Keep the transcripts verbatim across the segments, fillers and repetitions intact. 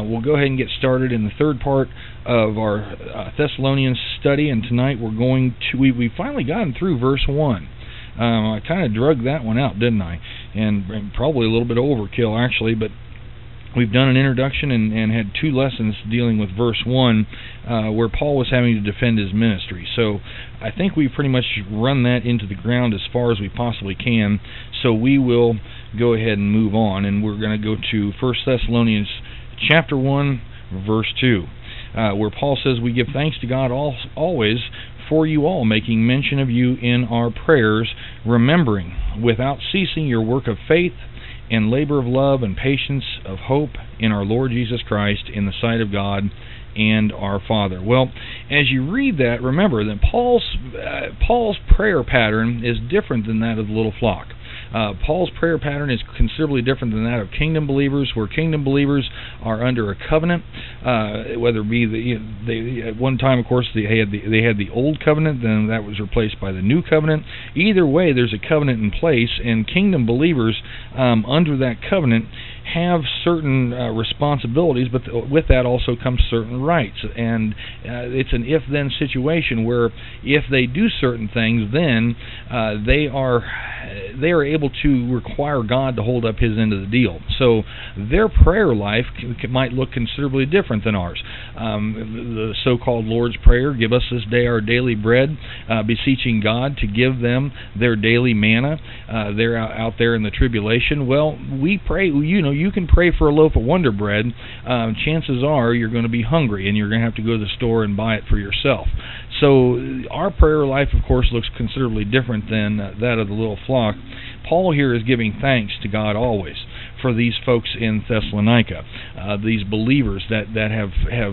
we'll go ahead and get started in the third part of our uh, Thessalonians study, and tonight we're going to, we, we finally gotten through verse one. Um, I kind of drug that one out, didn't I? And, and probably a little bit of overkill, actually, but we've done an introduction and, and had two lessons dealing with verse one, uh, where Paul was having to defend his ministry. So I think we've pretty much run that into the ground as far as we possibly can. So we will go ahead and move on, and we're going to go to First Thessalonians chapter one, verse two, uh, where Paul says, "We give thanks to God all, always for you all, making mention of you in our prayers, remembering without ceasing your work of faith and labor of love and patience of hope in our Lord Jesus Christ in the sight of God and our Father." Well, as you read that, remember that Paul's uh, Paul's prayer pattern is different than that of the little flock. Uh, Paul's prayer pattern is considerably different than that of kingdom believers, where kingdom believers are under a covenant, uh, whether it be the, you know, they, at one time, of course, they had the they had the old covenant, then that was replaced by the new covenant. Either way, there's a covenant in place, and kingdom believers um, under that covenant have certain uh, responsibilities, but th- with that also comes certain rights. And uh, it's an if-then situation where if they do certain things, then uh, they are they are able to require God to hold up His end of the deal. So their prayer life c- c- might look considerably different than ours. Um, the so-called Lord's Prayer, "Give us this day our daily bread," uh, beseeching God to give them their daily manna. Uh, they're out, out there in the tribulation. Well, we pray, you know, you can pray for a loaf of Wonder Bread. Um, chances are you're going to be hungry, and you're going to have to go to the store and buy it for yourself. So our prayer life, of course, looks considerably different than uh, that of the little flock. Paul here is giving thanks to God always for these folks in Thessalonica, uh, these believers that, that have have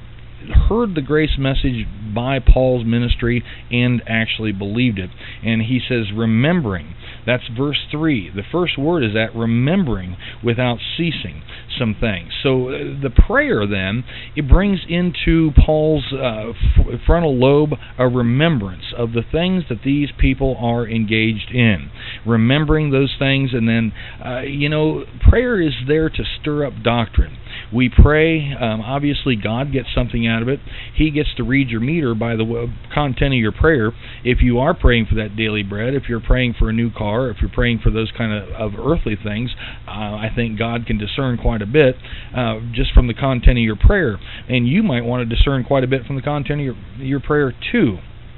heard the grace message by Paul's ministry and actually believed it. And he says, remembering. That's verse three. The first word is that, remembering without ceasing some things. So uh, the prayer then, it brings into Paul's uh, f- frontal lobe a remembrance of the things that these people are engaged in. Remembering those things, and then, uh, you know, prayer is there to stir up doctrine. We pray, um, obviously God gets something out of it. He gets to read your meter by the w- content of your prayer. If you are praying for that daily bread, if you're praying for a new car, if you're praying for those kind of, of earthly things, uh, I think God can discern quite a bit uh, just from the content of your prayer. And you might want to discern quite a bit from the content of your, your prayer too.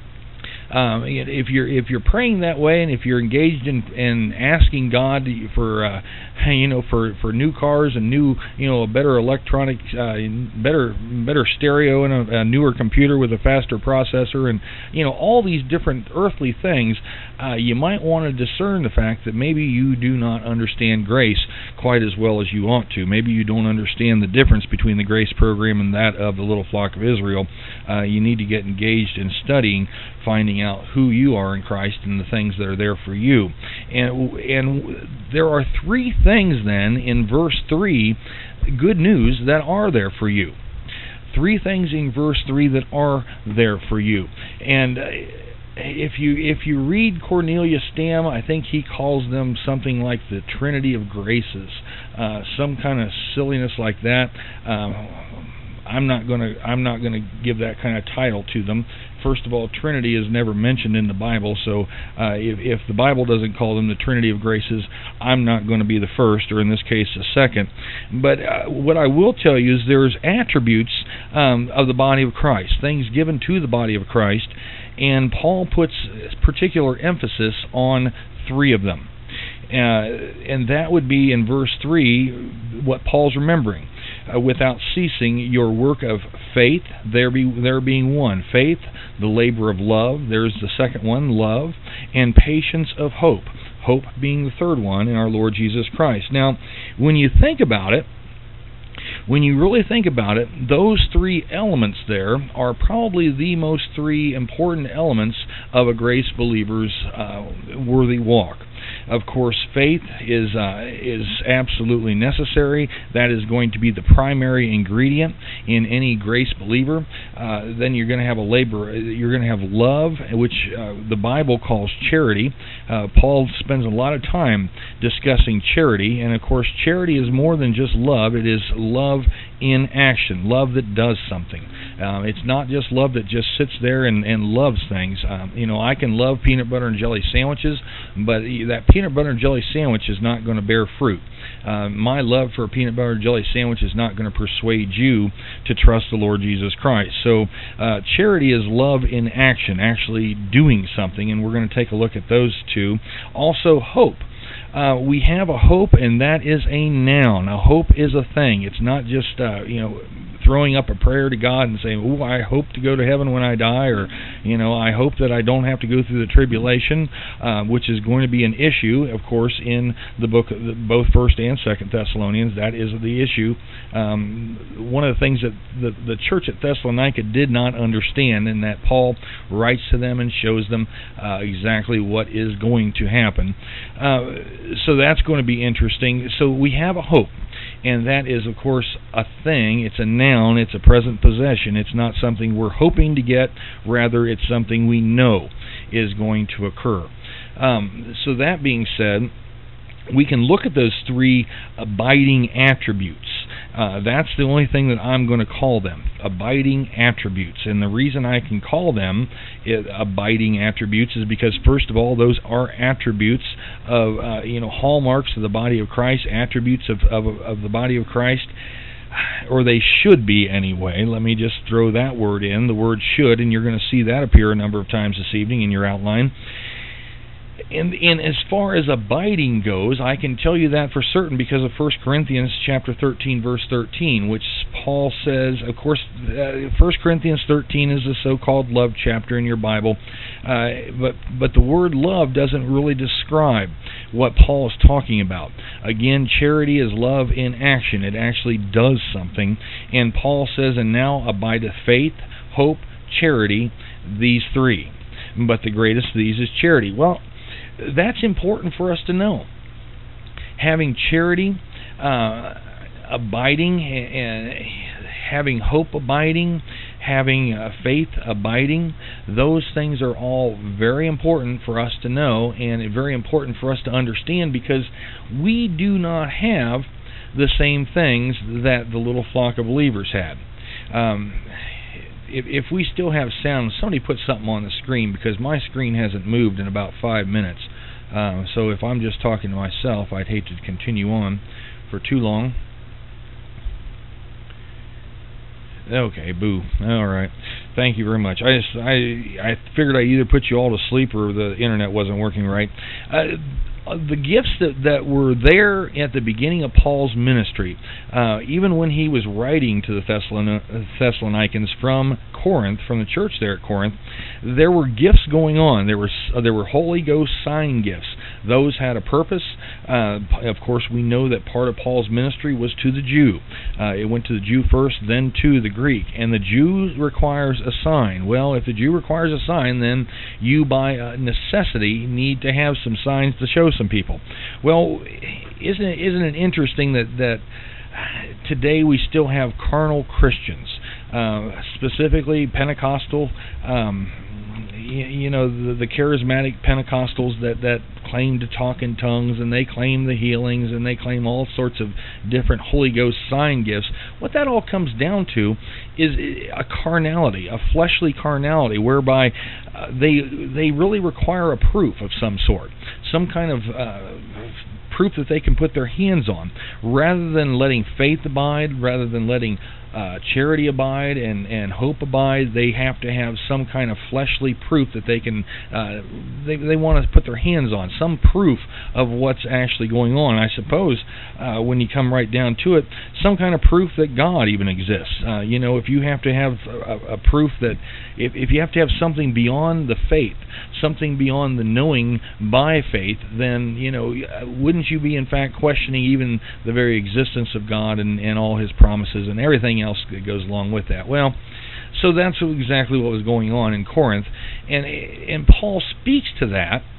Um, if you're if you're praying that way, and if you're engaged in, in asking God for uh, you know for, for new cars and new you know a better electronic, uh, better better stereo and a, a newer computer with a faster processor, and you know all these different earthly things, uh, you might want to discern the fact that maybe you do not understand grace quite as well as you ought to. Maybe you don't understand the difference between the grace program and that of the little flock of Israel. Uh, you need to get engaged in studying, finding out who you are in Christ and the things that are there for you. And and there are three things then in verse three, good news, that are there for you. Three things in verse three that are there for you. And uh, if you if you read Cornelius Stam, I think he calls them something like the Trinity of Graces, uh, some kind of silliness like that. Um, I'm not going to I'm not going to give that kind of title to them. First of all, Trinity is never mentioned in the Bible, so uh, if, if the Bible doesn't call them the Trinity of Graces, I'm not going to be the first, or in this case, the second. But uh, what I will tell you is there's attributes um, of the body of Christ, things given to the body of Christ, and Paul puts particular emphasis on three of them. Uh, and that would be in verse three, what Paul's remembering. Uh, without ceasing your work of faith, there be there being one. Faith, the labor of love, there's the second one, love, and patience of hope. Hope being the third one in our Lord Jesus Christ. Now, when you think about it, when you really think about it, those three elements there are probably the most three important elements of a grace believer's uh, worthy walk. Of course, faith is uh, is absolutely necessary. That is going to be the primary ingredient in any grace believer. Uh, then you're going to have a labor. You're going to have love, which uh, the Bible calls charity. Uh, Paul spends a lot of time discussing charity, and of course, charity is more than just love. It is love in action, love that does something. Um, it's not just love that just sits there and, and loves things. Um, you know, I can love peanut butter and jelly sandwiches, but that peanut butter and jelly sandwich is not going to bear fruit. Uh, my love for a peanut butter and jelly sandwich is not going to persuade you to trust the Lord Jesus Christ. So uh, charity is love in action, actually doing something, and we're going to take a look at those two. Also, hope. Uh, we have a hope, and that is a noun. A hope is a thing. It's not just uh, you know throwing up a prayer to God and saying, "Oh, I hope to go to heaven when I die," or you know, "I hope that I don't have to go through the tribulation," uh, which is going to be an issue, of course, in the book, both First and Second Thessalonians. That is the issue. Um, one of the things that the the church at Thessalonica did not understand, and that Paul writes to them and shows them uh, exactly what is going to happen. Uh, So that's going to be interesting. So we have a hope, and that is, of course, a thing. It's a noun. It's a present possession. It's not something we're hoping to get. Rather, it's something we know is going to occur. Um, so that being said, we can look at those three abiding attributes. Uh, that's the only thing that I'm going to call them, abiding attributes. And the reason I can call them it, abiding attributes is because, first of all, those are attributes of, uh, you know, hallmarks of the body of Christ, attributes of, of, of the body of Christ, or they should be anyway. Let me just throw that word in, the word should, and you're going to see that appear a number of times this evening in your outline. And, and as far as abiding goes, I can tell you that for certain because of First Corinthians chapter thirteen, verse thirteen, which Paul says, of course, uh, First Corinthians thirteen is the so-called love chapter in your Bible, uh, but but the word love doesn't really describe what Paul is talking about. Again, charity is love in action. It actually does something. And Paul says, and now abideth faith, hope, charity, these three. But the greatest of these is charity. Well, that's important for us to know. Having charity, uh, abiding, and having hope abiding, having uh, faith abiding, those things are all very important for us to know and very important for us to understand because we do not have the same things that the little flock of believers had. Um, If, if we still have sound, somebody put something on the screen because my screen hasn't moved in about five minutes. Uh, so if I'm just talking to myself, I'd hate to continue on for too long. Okay, boo. All right. Thank you very much. I just I I figured I'd either put you all to sleep or the internet wasn't working right. Uh, the gifts that, that were there at the beginning of Paul's ministry, uh, even when he was writing to the Thessalon- Thessalonians from Corinth, from the church there at Corinth, there were gifts going on. There were uh, there were Holy Ghost sign gifts. Those had a purpose. Uh, of course, we know that part of Paul's ministry was to the Jew. Uh, it went to the Jew first, then to the Greek. And the Jew requires a sign. Well, if the Jew requires a sign, then you by uh, necessity need to have some signs to show some people. Well, isn't it, isn't it interesting that, that today we still have carnal Christians, uh, specifically Pentecostal, um, you, you know, the, the charismatic Pentecostals that, that claim to talk in tongues, and they claim the healings, and they claim all sorts of different Holy Ghost sign gifts. What that all comes down to is a carnality, a fleshly carnality, whereby uh, they they really require a proof of some sort, some kind of uh, proof that they can put their hands on, rather than letting faith abide, rather than letting uh, charity abide and, and hope abide. They have to have some kind of fleshly proof that they can, uh, they, they want to put their hands on, some proof of what's actually going on. I suppose uh, when you come right down to it, some kind of proof that God even exists. Uh, you know, if you have to have a, a proof that, if, if you have to have something beyond the faith, something beyond the knowing by faith, then, you know, wouldn't you be in fact questioning even the very existence of God and, and all His promises and everything else that goes along with that? Well, so that's exactly what was going on in Corinth, and and Paul speaks to that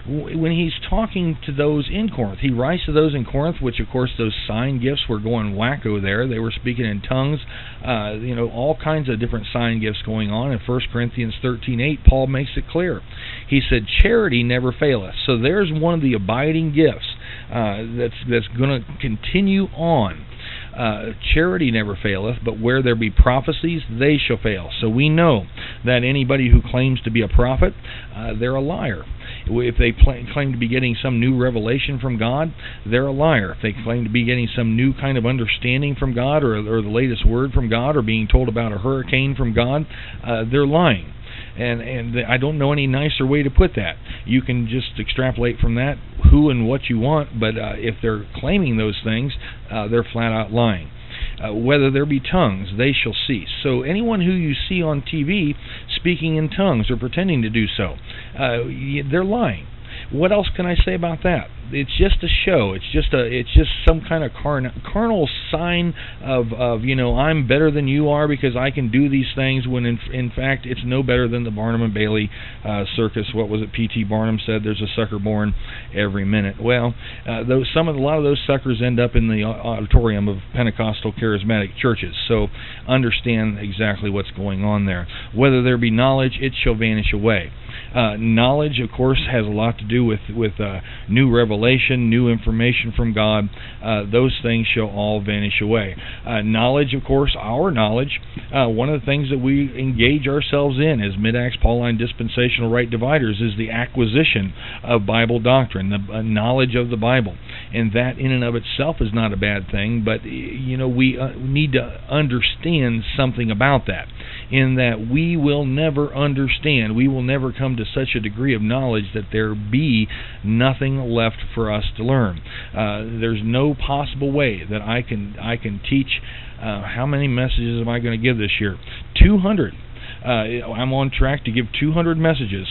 when he's talking to those in Corinth, he writes to those in Corinth, which of course those sign gifts were going wacko there. They were speaking in tongues, uh, you know, all kinds of different sign gifts going on. In First Corinthians thirteen eight, Paul makes it clear. He said, charity never faileth. So there's one of the abiding gifts uh, that's, that's going to continue on. Uh, charity never faileth, but where there be prophecies, they shall fail. So we know that anybody who claims to be a prophet, uh, they're a liar. If they pl- claim to be getting some new revelation from God, they're a liar. If they claim to be getting some new kind of understanding from God, or, or the latest word from God, or being told about a hurricane from God, uh, they're lying. And and I don't know any nicer way to put that. You can just extrapolate from that who and what you want, but uh, if they're claiming those things, uh, they're flat out lying. Uh, whether there be tongues, they shall cease. So anyone who you see on T V speaking in tongues or pretending to do so, uh, they're lying. What else can I say about that? It's just a show. It's just a. It's just some kind of carnal, carnal sign of, of you know, I'm better than you are because I can do these things. When in, in fact it's no better than the Barnum and Bailey uh, circus. What was it? P T Barnum said, "There's a sucker born every minute." Well, uh, those some of a lot of those suckers end up in the auditorium of Pentecostal charismatic churches. So understand exactly what's going on there. Whether there be knowledge, it shall vanish away. Uh, knowledge, of course, has a lot to do with with uh, new revelation, new information from God. Uh, those things shall all vanish away. Uh, knowledge, of course, our knowledge. Uh, one of the things that we engage ourselves in as Mid-Acts Pauline Dispensational Right Dividers is the acquisition of Bible doctrine, the uh, knowledge of the Bible, and that in and of itself is not a bad thing. But you know, we uh, need to understand something about that. In that we will never understand, we will never come to such a degree of knowledge that there be nothing left for us to learn. Uh, there's no possible way that I can I can teach. Uh, how many messages am I going to give this year? two hundred. Uh, I'm on track to give two hundred messages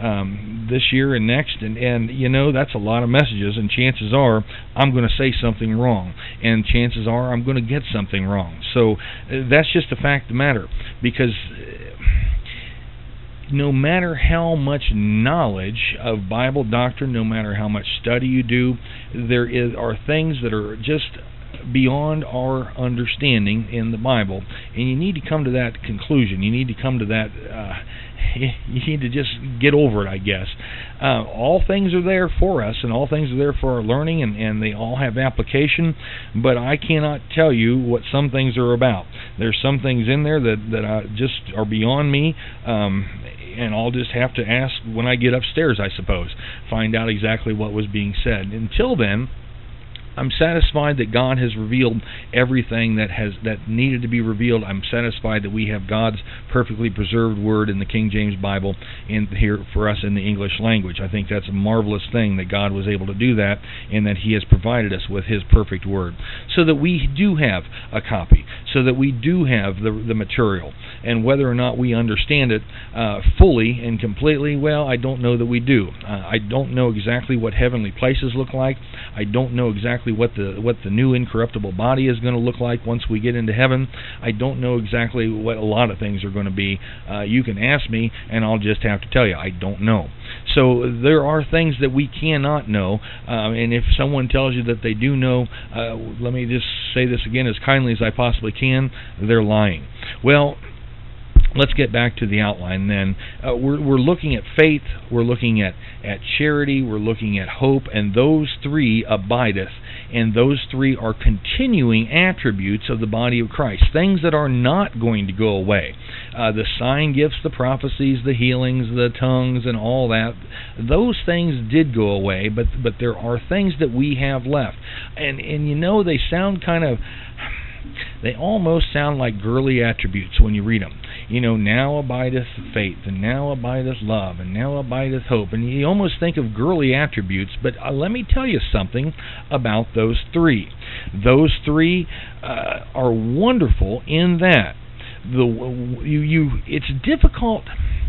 um, this year and next, and, and you know, that's a lot of messages, and chances are I'm going to say something wrong, and chances are I'm going to get something wrong. So uh, that's just a fact of the matter, because uh, no matter how much knowledge of Bible doctrine, no matter how much study you do, there is are things that are just beyond our understanding in the Bible, and you need to come to that conclusion. You need to come to that. Uh, you need to just get over it, I guess. Uh, all things are there for us, and all things are there for our learning, and, and they all have application. But I cannot tell you what some things are about. There's some things in there that that uh, just are beyond me. Um, And I'll just have to ask when I get upstairs, I suppose, find out exactly what was being said. Until then, I'm satisfied that God has revealed everything that has that needed to be revealed. I'm satisfied that we have God's perfectly preserved Word in the King James Bible in here for us in the English language. I think that's a marvelous thing that God was able to do that, and that He has provided us with His perfect Word, so that we do have a copy, so that we do have the the material. And whether or not we understand it uh, fully and completely, well, I don't know that we do. Uh, I don't know exactly what heavenly places look like. I don't know exactly what the what the new incorruptible body is going to look like once we get into heaven. I don't know exactly what a lot of things are going to be. Uh, you can ask me, and I'll just have to tell you, I don't know. So there are things that we cannot know, uh, and if someone tells you that they do know, uh, let me just say this again as kindly as I possibly can, they're lying. Well, let's get back to the outline then. Uh, we're, we're looking at faith, we're looking at, at charity, we're looking at hope, and those three abideth, and those three are continuing attributes of the body of Christ, things that are not going to go away. Uh, the sign gifts, the prophecies, the healings, the tongues, and all that, those things did go away, but but there are things that we have left. And, and you know, they sound kind of... They almost sound like girly attributes when you read them. You know, now abideth faith, and now abideth love, and now abideth hope. And you almost think of girly attributes, but uh, let me tell you something about those three. Those three uh, are wonderful in that the you you it's difficult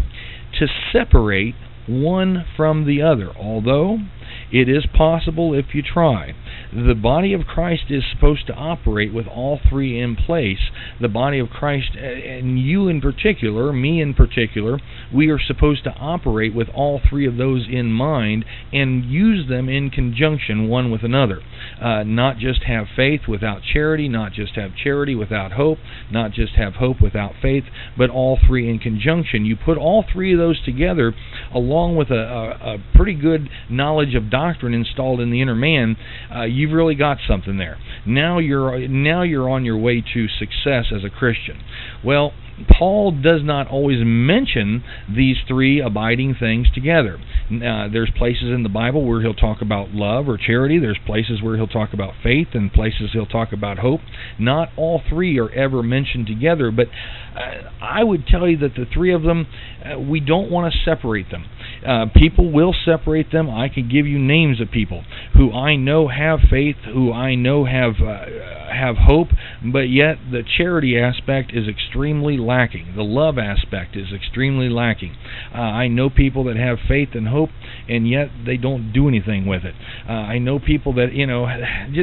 to separate one from the other, although it is possible if you try. the body of Christ is supposed to operate with all three in place. The body of Christ, and you in particular, me in particular, we are supposed to operate with all three of those in mind and use them in conjunction one with another. Uh, not just have faith without charity, not just have charity without hope, not just have hope without faith, but all three in conjunction. You put all three of those together along with a, a, a pretty good knowledge of doctrine installed in the inner man, uh, you've really got something there. Now you're now you're on your way to success as a Christian. Well, Paul does not always mention these three abiding things together. Uh, there's places in the Bible where he'll talk about love or charity. There's places where he'll talk about faith, and places he'll talk about hope. Not all three are ever mentioned together, but uh, I would tell you that the three of them, uh, we don't want to separate them. Uh, people will separate them. I can give you names of people who I know have faith, who I know have uh, have hope, but yet the charity aspect is extremely lacking. The love aspect is extremely lacking. Uh, I know people that have faith and hope, and yet they don't do anything with it. Uh, I know people that, you know,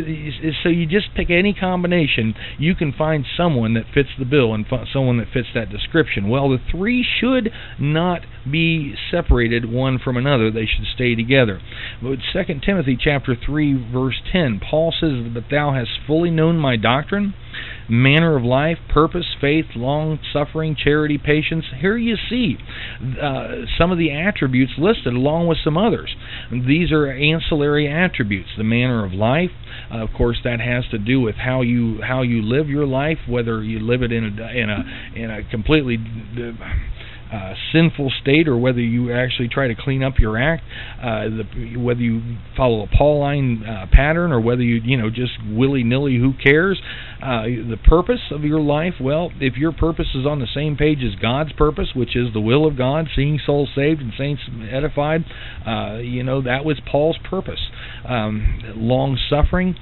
so you just pick any combination, you can find someone that fits the bill and someone that fits that description. Well, the three should not be separated one from another. They should stay together. But Second Timothy chapter three, verse ten, Paul says, "But thou hast fully known my doctrine, manner of life, purpose, faith, long-suffering, charity, patience." Here you see uh, some of the attributes listed along with some others. These are ancillary attributes. The manner of life, uh, of course, that has to do with how you how you live your life, whether you live it in a in a in a completely uh, Uh, sinful state, or whether you actually try to clean up your act, uh, the, whether you follow a Pauline uh, pattern, or whether you you know just willy-nilly, who cares? Uh, the purpose of your life, well, if your purpose is on the same page as God's purpose, which is the will of God, seeing souls saved and saints edified, uh, you know that was Paul's purpose. Um, long-suffering.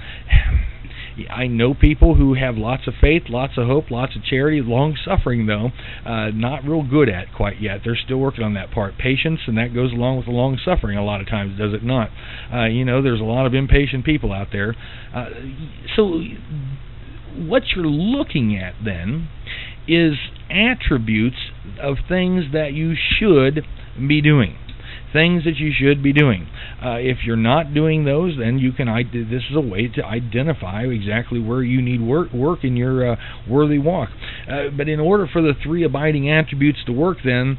I know people who have lots of faith, lots of hope, lots of charity. Long-suffering, though, uh, not real good at quite yet. They're still working on that part. Patience, and that goes along with the long-suffering a lot of times, does it not? Uh, you know, there's a lot of impatient people out there. Uh, so what you're looking at, then, is attributes of things that you should be doing. Things that you should be doing. Uh, if you're not doing those, then you can. This is a way to identify exactly where you need work, work in your uh, worthy walk. Uh, but in order for the three abiding attributes to work, then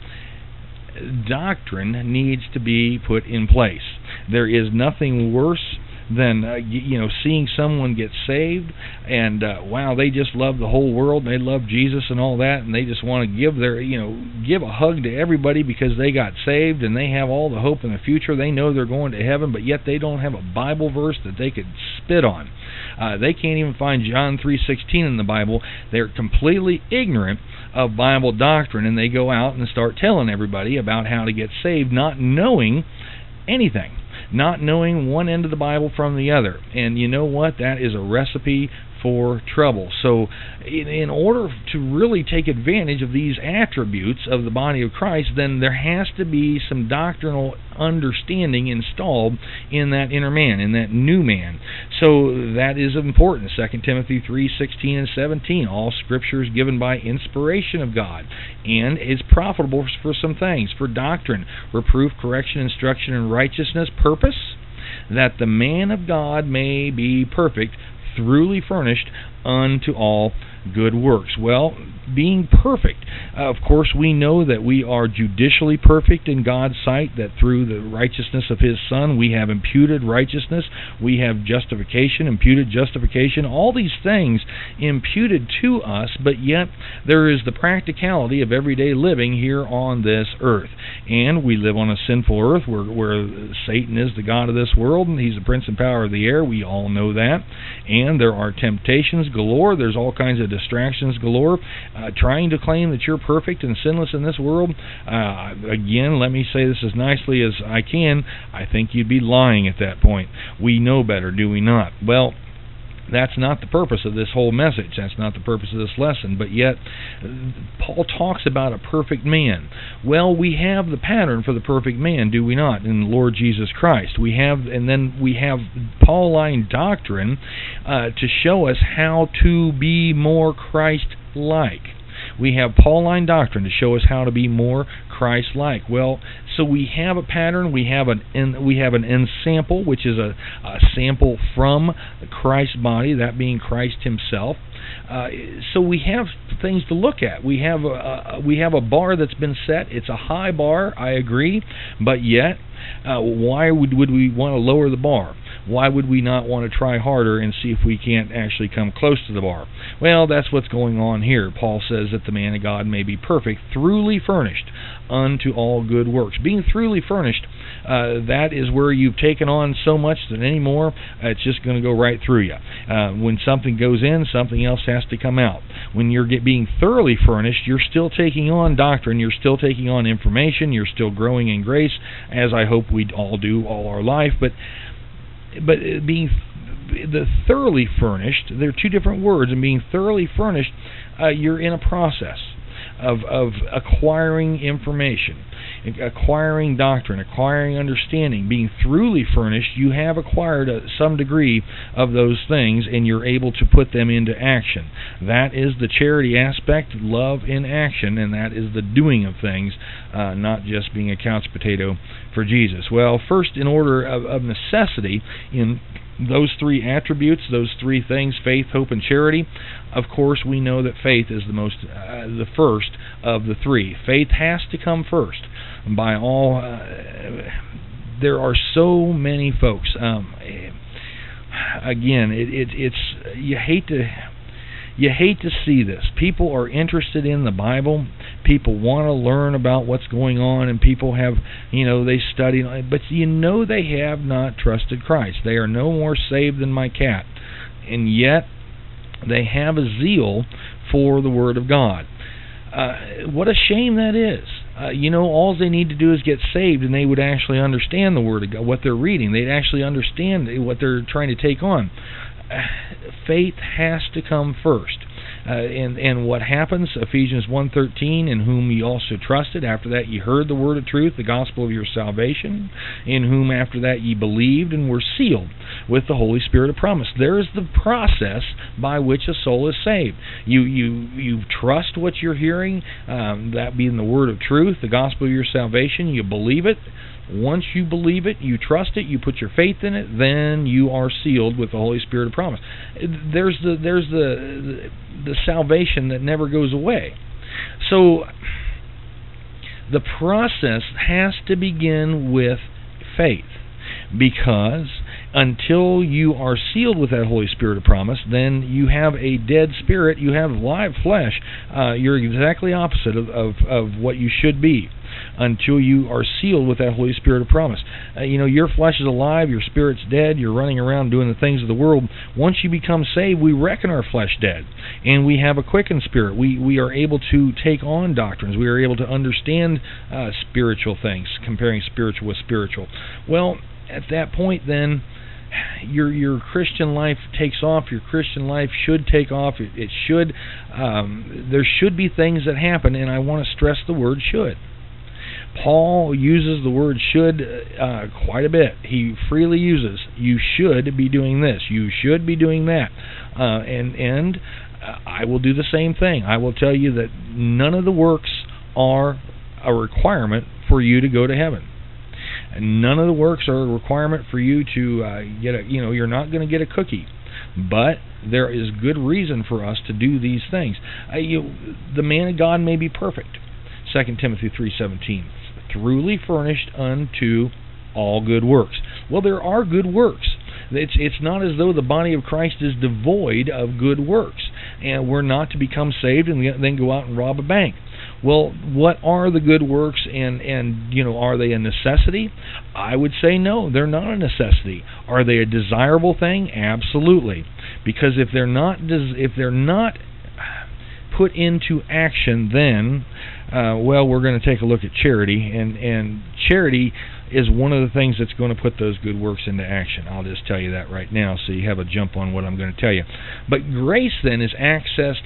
doctrine needs to be put in place. There is nothing worse than uh, you know seeing someone get saved, and uh, wow, they just love the whole world, and they love Jesus and all that, and they just want to give their you know give a hug to everybody because they got saved and they have all the hope in the future. They know they're going to heaven, but yet they don't have a Bible verse that they could spit on. Uh, they can't even find John three sixteen in the Bible. They're completely ignorant of Bible doctrine, and they go out and start telling everybody about how to get saved, not knowing anything. Not knowing one end of the Bible from the other. And you know what? That is a recipe for trouble. So in, in order to really take advantage of these attributes of the body of Christ, then there has to be some doctrinal understanding installed in that inner man, in that new man. So that is important. Second Timothy three sixteen and seventeen. All Scripture is given by inspiration of God and is profitable for some things, for doctrine, reproof, correction, instruction, and righteousness. Purpose, that the man of God may be perfect, truly furnished unto all good works. Well, being perfect, uh, of course we know that we are judicially perfect in God's sight, that through the righteousness of His Son we have imputed righteousness, we have justification, imputed justification, all these things imputed to us, but yet there is the practicality of everyday living here on this earth. And we live on a sinful earth where, where Satan is the god of this world, and he's the prince and power of the air. We all know that. And there are temptations galore. There's all kinds of distractions galore. Uh, trying to claim that you're perfect and sinless in this world, uh, again, let me say this as nicely as I can, I think you'd be lying at that point. We know better, do we not? Well, That's not the purpose of this whole message. That's not the purpose of this lesson. But yet, Paul talks about a perfect man. Well, we have the pattern for the perfect man, do we not, in the Lord Jesus Christ? We have, and then we have Pauline doctrine uh, to show us how to be more Christ-like. We have Pauline doctrine to show us how to be more Christ-like. Well, so we have a pattern. We have an in, we have an ensample, which is a, a sample from Christ's body, that being Christ Himself. Uh, so we have things to look at. We have a, a we have a bar that's been set. It's a high bar, I agree, but yet, uh, why would would we want to lower the bar? Why would we not want to try harder and see if we can't actually come close to the bar? Well, that's what's going on here. Paul says that the man of God may be perfect, throughly furnished unto all good works. Being throughly furnished, uh, that is where you've taken on so much that anymore, uh, it's just going to go right through you. Uh, when something goes in, something else has to come out. When you're get, being thoroughly furnished, you're still taking on doctrine, you're still taking on information, you're still growing in grace, as I hope we all do all our life, but But being the thoroughly furnished, they're two different words, and being thoroughly furnished, uh, you're in a process of, of acquiring information, acquiring doctrine, acquiring understanding. Being thoroughly furnished, you have acquired a, some degree of those things, and you're able to put them into action. That is the charity aspect, love in action, and that is the doing of things, uh, not just being a couch potato for Jesus. Well, first, in order of, of necessity, in those three attributes, those three things, faith, hope, and charity, of course, we know that faith is the most, uh, the first of the three. Faith has to come first. By all, uh, there are so many folks. Um, again, it, it, it's you hate to. You hate to see this. People are interested in the Bible. People want to learn about what's going on, and people have, you know, they study, but you know they have not trusted Christ. They are no more saved than my cat, and yet they have a zeal for the Word of God. Uh, what a shame that is. Uh, you know, all they need to do is get saved, and they would actually understand the Word of God, what they're reading. They'd actually understand what they're trying to take on. Faith has to come first. Uh, and, and what happens, Ephesians one thirteen, in whom ye also trusted, after that ye heard the word of truth, the gospel of your salvation, in whom after that ye believed and were sealed with the Holy Spirit of promise. There is the process by which a soul is saved. You you you trust what you're hearing, um, that being the word of truth, the gospel of your salvation, you believe it. Once you believe it, you trust it, you put your faith in it, then you are sealed with the Holy Spirit of promise. There's the there's the the, the salvation that never goes away. So the process has to begin with faith, because until you are sealed with that Holy Spirit of promise, then you have a dead spirit, you have live flesh. Uh, you're exactly opposite of, of, of what you should be until you are sealed with that Holy Spirit of promise. Uh, you know, your flesh is alive, your spirit's dead, you're running around doing the things of the world. Once you become saved, we reckon our flesh dead, and we have a quickened spirit. We we are able to take on doctrines. We are able to understand uh, spiritual things, comparing spiritual with spiritual. Well, at that point, then, your your Christian life takes off. Your Christian life should take off. It, it should. Um, there should be things that happen, and I want to stress the word should. Paul uses the word should uh, quite a bit. He freely uses, you should be doing this, you should be doing that. Uh, and and I will do the same thing. I will tell you that none of the works are a requirement for you to go to heaven. None of the works are a requirement for you to uh, get a, you know, you're not going to get a cookie. But there is good reason for us to do these things. Uh, you, the man of God may be perfect. Second Timothy three seventeen, throughly furnished unto all good works. Well, there are good works. It's it's not as though the body of Christ is devoid of good works, and we're not to become saved and then go out and rob a bank. Well, what are the good works, and, and you know, are they a necessity? I would say no, they're not a necessity. Are they a desirable thing? Absolutely. Because if they're not if they're not put into action, then Uh, well, we're going to take a look at charity, and, and charity is one of the things that's going to put those good works into action. I'll just tell you that right now so you have a jump on what I'm going to tell you. But grace then is accessed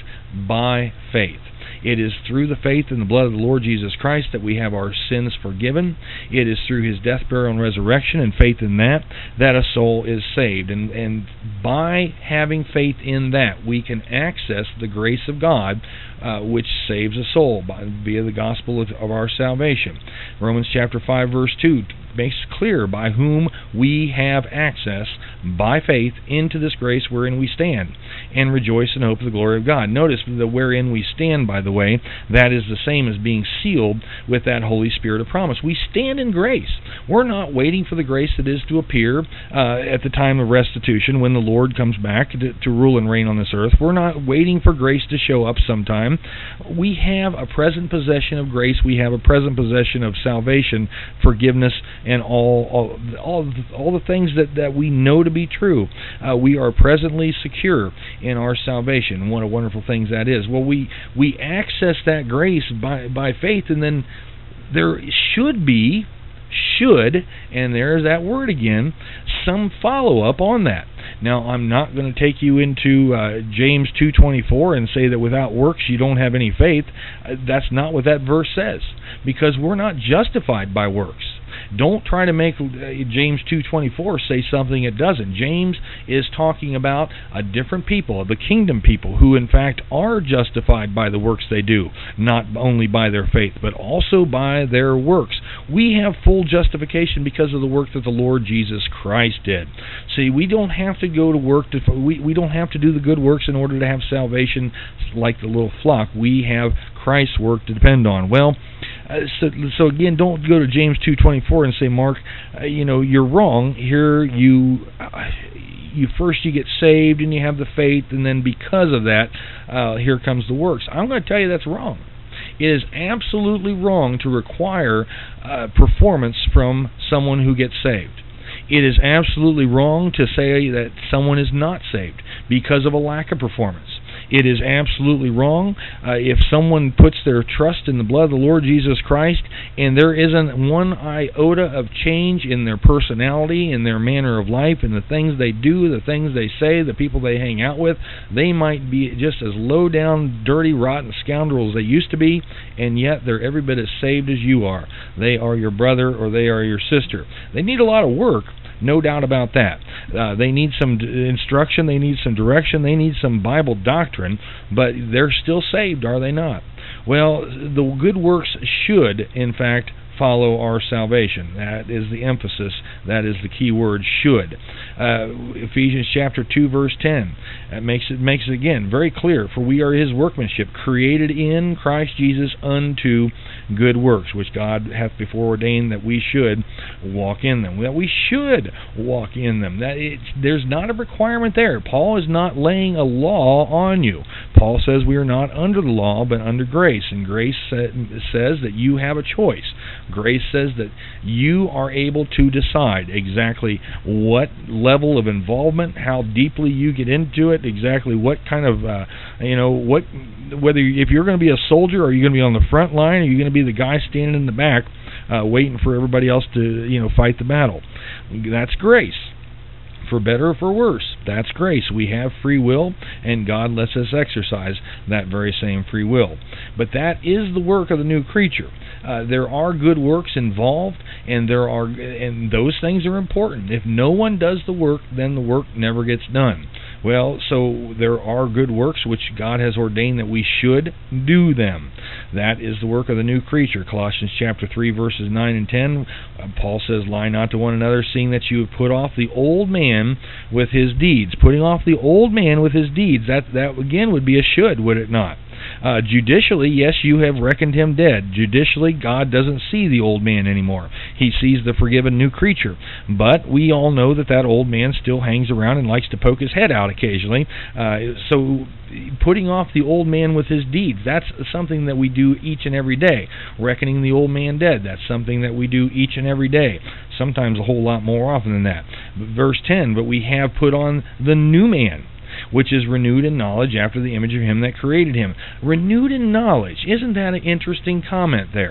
by faith. It is through the faith in the blood of the Lord Jesus Christ that we have our sins forgiven. It is through His death, burial, and resurrection, and faith in that, that a soul is saved. And, and by having faith in that, we can access the grace of God, uh, which saves a soul by, via the gospel of, of our salvation. Romans chapter five, verse two makes clear by whom we have access by faith into this grace wherein we stand, and rejoice in hope of the glory of God. Notice the wherein we stand, by the way, that is the same as being sealed with that Holy Spirit of promise. We stand in grace. We're not waiting for the grace that is to appear uh, at the time of restitution when the Lord comes back to, to rule and reign on this earth. We're not waiting for grace to show up sometime. We have a present possession of grace. We have a present possession of salvation, forgiveness, and all all all, all the things that, that we know to be true. Uh, we are presently secure in our salvation. What a wonderful thing that is. Well, we we access that grace by by faith, and then there should be, should, and there's that word again, some follow-up on that. Now, I'm not going to take you into uh, James two twenty-four and say that without works you don't have any faith. Uh, that's not what that verse says, because we're not justified by works. Don't try to make James two twenty-four say something it doesn't. James is talking about a different people, the kingdom people, who in fact are justified by the works they do, not only by their faith, but also by their works. We have full justification because of the work that the Lord Jesus Christ did. See, we don't have to go to work, to, we, we don't have to do the good works in order to have salvation like the little flock. We have Christ's work to depend on. Well, uh, so, so again, don't go to James two twenty-four and say, Mark, uh, you know, you're wrong. Here you, uh, you first you get saved and you have the faith, and then because of that, uh, here comes the works. I'm going to tell you that's wrong. It is absolutely wrong to require uh, performance from someone who gets saved. It is absolutely wrong to say that someone is not saved because of a lack of performance. It is absolutely wrong uh, if someone puts their trust in the blood of the Lord Jesus Christ and there isn't one iota of change in their personality, in their manner of life, in the things they do, the things they say, the people they hang out with. They might be just as low-down, dirty, rotten scoundrels they used to be, and yet they're every bit as saved as you are. They are your brother or they are your sister. They need a lot of work. No doubt about that. Uh, they need some d- instruction, they need some direction, they need some Bible doctrine, but they're still saved, are they not? Well, the good works should, in fact, follow our salvation. That is the emphasis. That is the key word, should. Uh, Ephesians chapter two, verse ten. It makes it makes it again very clear. For we are His workmanship, created in Christ Jesus unto good works, which God hath before ordained that we should walk in them. That we should walk in them. That it's, there's not a requirement there. Paul is not laying a law on you. Paul says we are not under the law, but under grace. And grace sa- says that you have a choice. Grace says that you are able to decide exactly what level of involvement, how deeply you get into it, exactly what kind of, uh, you know, what, whether if you're going to be a soldier, or you're going to be on the front line, or you're going to be the guy standing in the back, uh, waiting for everybody else to, you know, fight the battle. That's grace. For better or for worse, that's grace. We have free will, and God lets us exercise that very same free will. But that is the work of the new creature. Uh, there are good works involved, and there are, and those things are important. If no one does the work, then the work never gets done. Well, so there are good works which God has ordained that we should do them. That is the work of the new creature. Colossians chapter three, verses nine and ten, uh, Paul says, lie not to one another, seeing that you have put off the old man with his deeds. Putting off the old man with his deeds, that, that again would be a should, would it not? Uh, judicially, yes, you have reckoned him dead. Judicially, God doesn't see the old man anymore. He sees the forgiven new creature. But we all know that that old man still hangs around and likes to poke his head out occasionally. Uh, so putting off the old man with his deeds, that's something that we do each and every day. Reckoning the old man dead, that's something that we do each and every day. Sometimes a whole lot more often than that. Verse ten, but we have put on the new man, which is renewed in knowledge after the image of Him that created him. Renewed in knowledge. Isn't that an interesting comment there?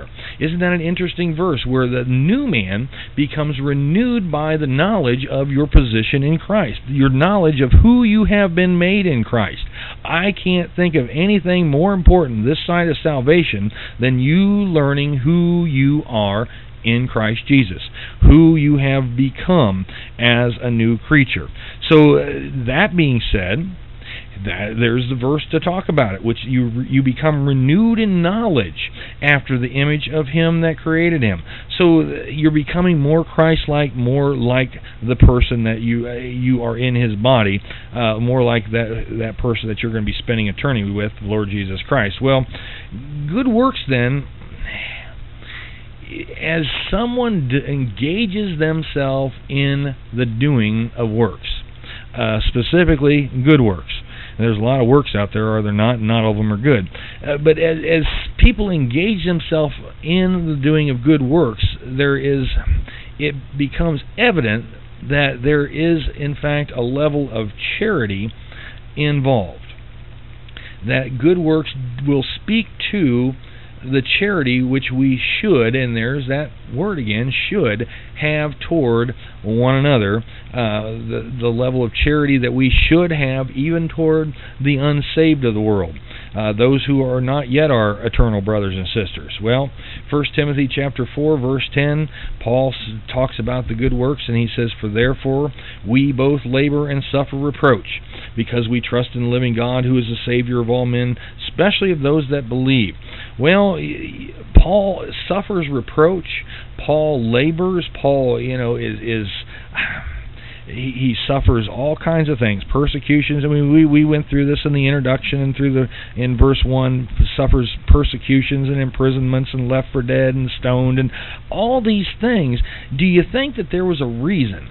Isn't that an interesting verse where the new man becomes renewed by the knowledge of your position in Christ, your knowledge of who you have been made in Christ? I can't think of anything more important this side of salvation than you learning who you are in Christ Jesus, who you have become as a new creature. So uh, that being said, that, there's the verse to talk about it, which you you become renewed in knowledge after the image of Him that created him. So you're becoming more Christ-like, more like the person that you uh, you are in His body, uh, more like that that person that you're going to be spending eternity with, the Lord Jesus Christ. Well, good works then, as someone d- engages themselves in the doing of works, uh, specifically good works. There's a lot of works out there, are there not? Not all of them are good. Uh, but as, as people engage themselves in the doing of good works, there is, it becomes evident that there is, in fact, a level of charity involved. That good works will speak to the charity which we should, and there's that word again, should have toward one another, uh, the, the level of charity that we should have even toward the unsaved of the world, uh, those who are not yet our eternal brothers and sisters. Well, First Timothy chapter four, verse ten, Paul talks about the good works, and he says, "For therefore we both labor and suffer reproach, because we trust in the living God, who is the Savior of all men, especially of those that believe." Well, Paul suffers reproach. Paul labors. Paul, you know, is is he, he suffers all kinds of things, persecutions. I mean, we we went through this in the introduction and through the in verse one. Suffers persecutions and imprisonments and left for dead and stoned and all these things. Do you think that there was a reason?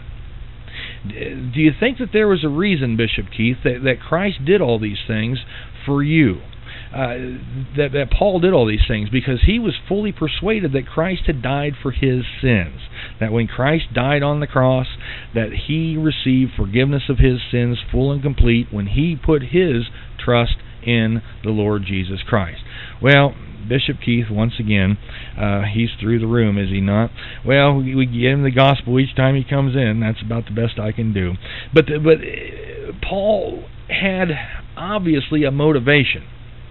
Do you think that there was a reason, Bishop Keith, that, that Christ did all these things for you? Uh, that, that Paul did all these things because he was fully persuaded that Christ had died for his sins. That when Christ died on the cross, that he received forgiveness of his sins full and complete when he put his trust in the Lord Jesus Christ. Well, Bishop Keith, once again, uh, he's through the room, is he not? Well, we, we give him the gospel each time he comes in. That's about the best I can do. But the, but uh, Paul had obviously a motivation.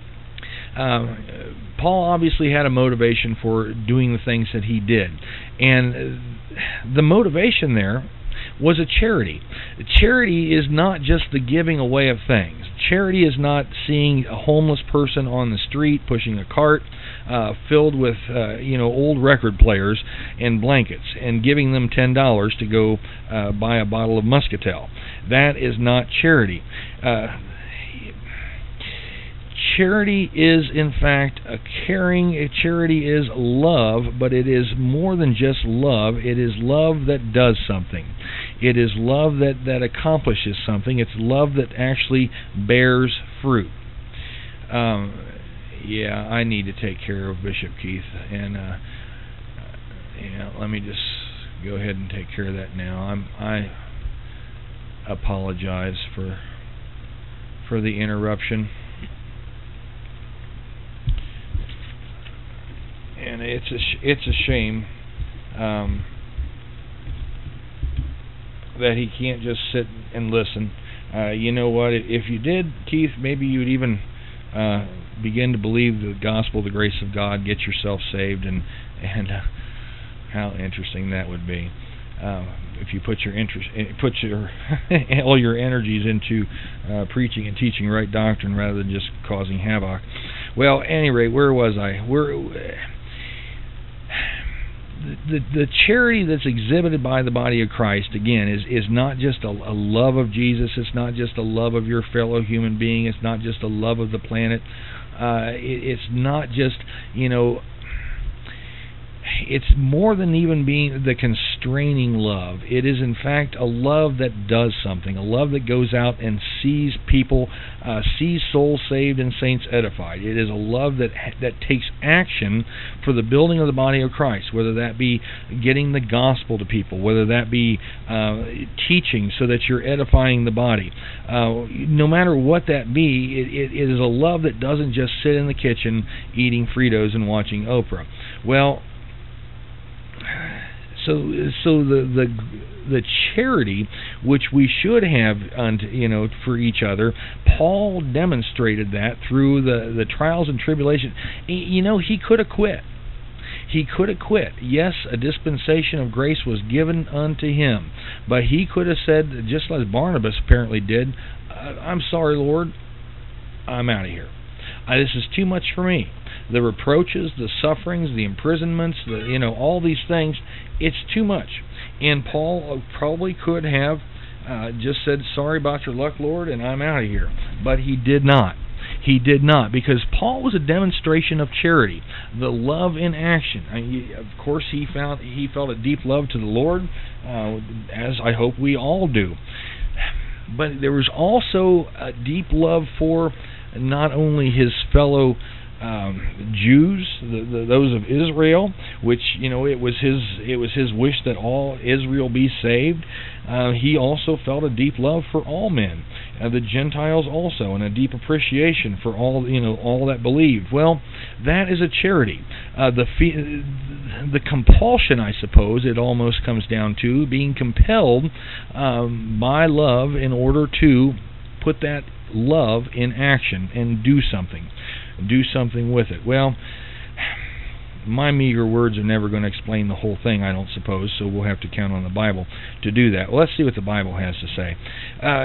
Uh, Paul obviously had a motivation for doing the things that he did. And the motivation there was a charity. Charity is not just the giving away of things. Charity is not seeing a homeless person on the street pushing a cart uh, filled with uh, you know old record players and blankets and giving them ten dollars to go uh, buy a bottle of Muscatel. That is not charity. Uh, Charity is, in fact, a caring. Charity is love, but it is more than just love. It is love that does something. It is love that, that accomplishes something. It's love that actually bears fruit. Um, yeah, I need to take care of Bishop Keith, and uh, yeah, let me just go ahead and take care of that now. I'm, I apologize for for the interruption. And it's a sh- it's a shame um, that he can't just sit and listen. Uh, you know what? If you did, Keith, maybe you would even uh, begin to believe the gospel, the grace of God, get yourself saved, and and uh, how interesting that would be. Uh, if you put your interest, put your all your energies into uh, preaching and teaching right doctrine rather than just causing havoc. Well, at any rate, where was I? Where The, the charity that's exhibited by the body of Christ, again, is, is not just a, a love of Jesus. It's not just a love of your fellow human being. It's not just a love of the planet. Uh, it, it's not just, you know, it's more than even being the constraining love. It is, in fact, a love that does something, a love that goes out and sees people, uh, sees souls saved and saints edified. It is a love that that takes action for the building of the body of Christ, whether that be getting the gospel to people, whether that be uh, teaching so that you're edifying the body. Uh, no matter what that be, it, it is a love that doesn't just sit in the kitchen eating Fritos and watching Oprah. Well, So, so the the the charity which we should have, unto, you know, for each other, Paul demonstrated that through the the trials and tribulation. You know, he could have quit. He could have quit. Yes, a dispensation of grace was given unto him, but he could have said, just as Barnabas apparently did, "I'm sorry, Lord, I'm out of here. I, this is too much for me. The reproaches, the sufferings, the imprisonments, the, you know, all these things, it's too much." And Paul probably could have uh, just said, "Sorry about your luck, Lord, and I'm out of here." But he did not. He did not, because Paul was a demonstration of charity, the love in action. I mean, of course, he found he felt a deep love to the Lord, uh, as I hope we all do. But there was also a deep love for not only his fellow um, Jews, the, the, those of Israel, which, you know, it was his it was his wish that all Israel be saved. Uh, he also felt a deep love for all men, uh, the Gentiles also, and a deep appreciation for all, you know, all that believed. Well, that is a charity. Uh, the fe- the compulsion, I suppose, it almost comes down to being compelled um, by love in order to put that love in action and do something, do something with it. Well, my meager words are never going to explain the whole thing, I don't suppose, so we'll have to count on the Bible to do that. Well, let's see what the Bible has to say. Uh,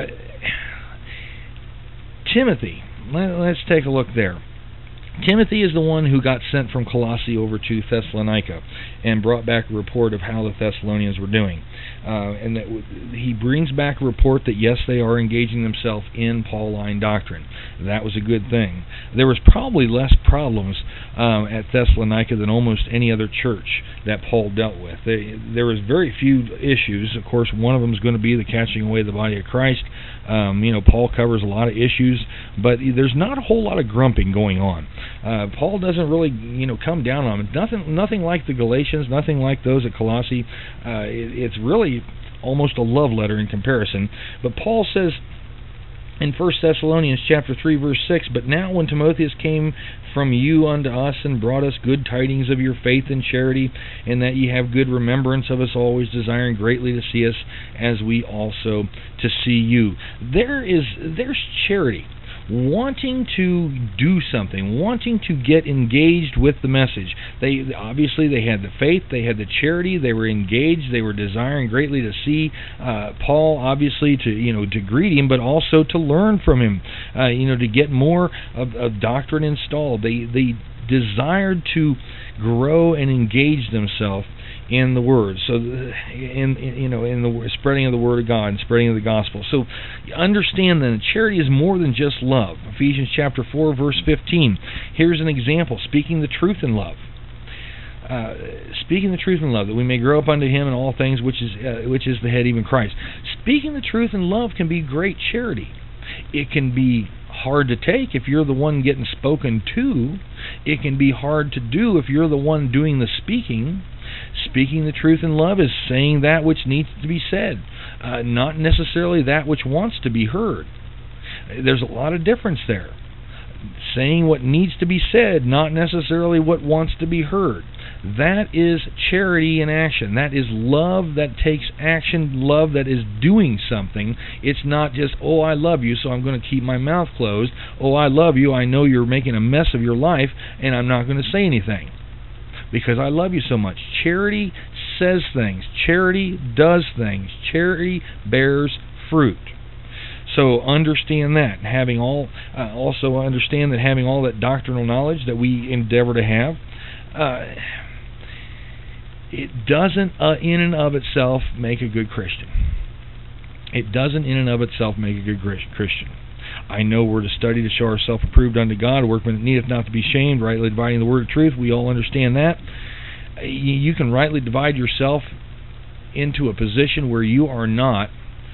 Timothy, let, let's take a look there. Timothy is the one who got sent from Colossae over to Thessalonica and brought back a report of how the Thessalonians were doing. Uh, and that w- he brings back a report that, yes, they are engaging themselves in Pauline doctrine. That was a good thing. There was probably less problems um, at Thessalonica than almost any other church that Paul dealt with. They, there was very few issues. Of course, one of them is going to be the catching away of the body of Christ. Um, you know, Paul covers a lot of issues, but there's not a whole lot of grumping going on. Uh, Paul doesn't really, you know, come down on them. Nothing, nothing like the Galatians, nothing like those at Colossae. Uh, it, it's really almost a love letter in comparison. But Paul says in First Thessalonians chapter three, verse six, "But now when Timotheus came from you unto us and brought us good tidings of your faith and charity, and that ye have good remembrance of us, always desiring greatly to see us, as we also to see you." There is there's charity, wanting to do something, wanting to get engaged with the message. They obviously they had the faith, they had the charity, they were engaged, they were desiring greatly to see uh, Paul, obviously to you know to greet him, but also to learn from him, uh, you know to get more of, of doctrine installed. They they desired to grow and engage themselves in the Word, so in, in you know in the spreading of the Word of God and spreading of the gospel. So understand that charity is more than just love. Ephesians chapter four, verse fifteen. Here's an example: speaking the truth in love. Uh, speaking the truth in love, that we may grow up unto Him in all things, which is uh, which is the head, even Christ. Speaking the truth in love can be great charity. It can be hard to take if you're the one getting spoken to. It can be hard to do if you're the one doing the speaking. Speaking the truth in love is saying that which needs to be said, uh, not necessarily that which wants to be heard. There's a lot of difference there. Saying what needs to be said, not necessarily what wants to be heard. That is charity in action. That is love that takes action, love that is doing something. It's not just, "Oh, I love you, so I'm going to keep my mouth closed. Oh, I love you, I know you're making a mess of your life, and I'm not going to say anything because I love you so much." Charity says things. Charity does things. Charity bears fruit. So understand that. Having all, uh, also understand that having all that doctrinal knowledge that we endeavor to have, uh, it doesn't uh, in and of itself make a good Christian. It doesn't in and of itself make a good Christian. I know we're to study to show ourselves approved unto God, a workman that needeth not to be shamed, rightly dividing the word of truth. We all understand that. You can rightly divide yourself into a position where you are not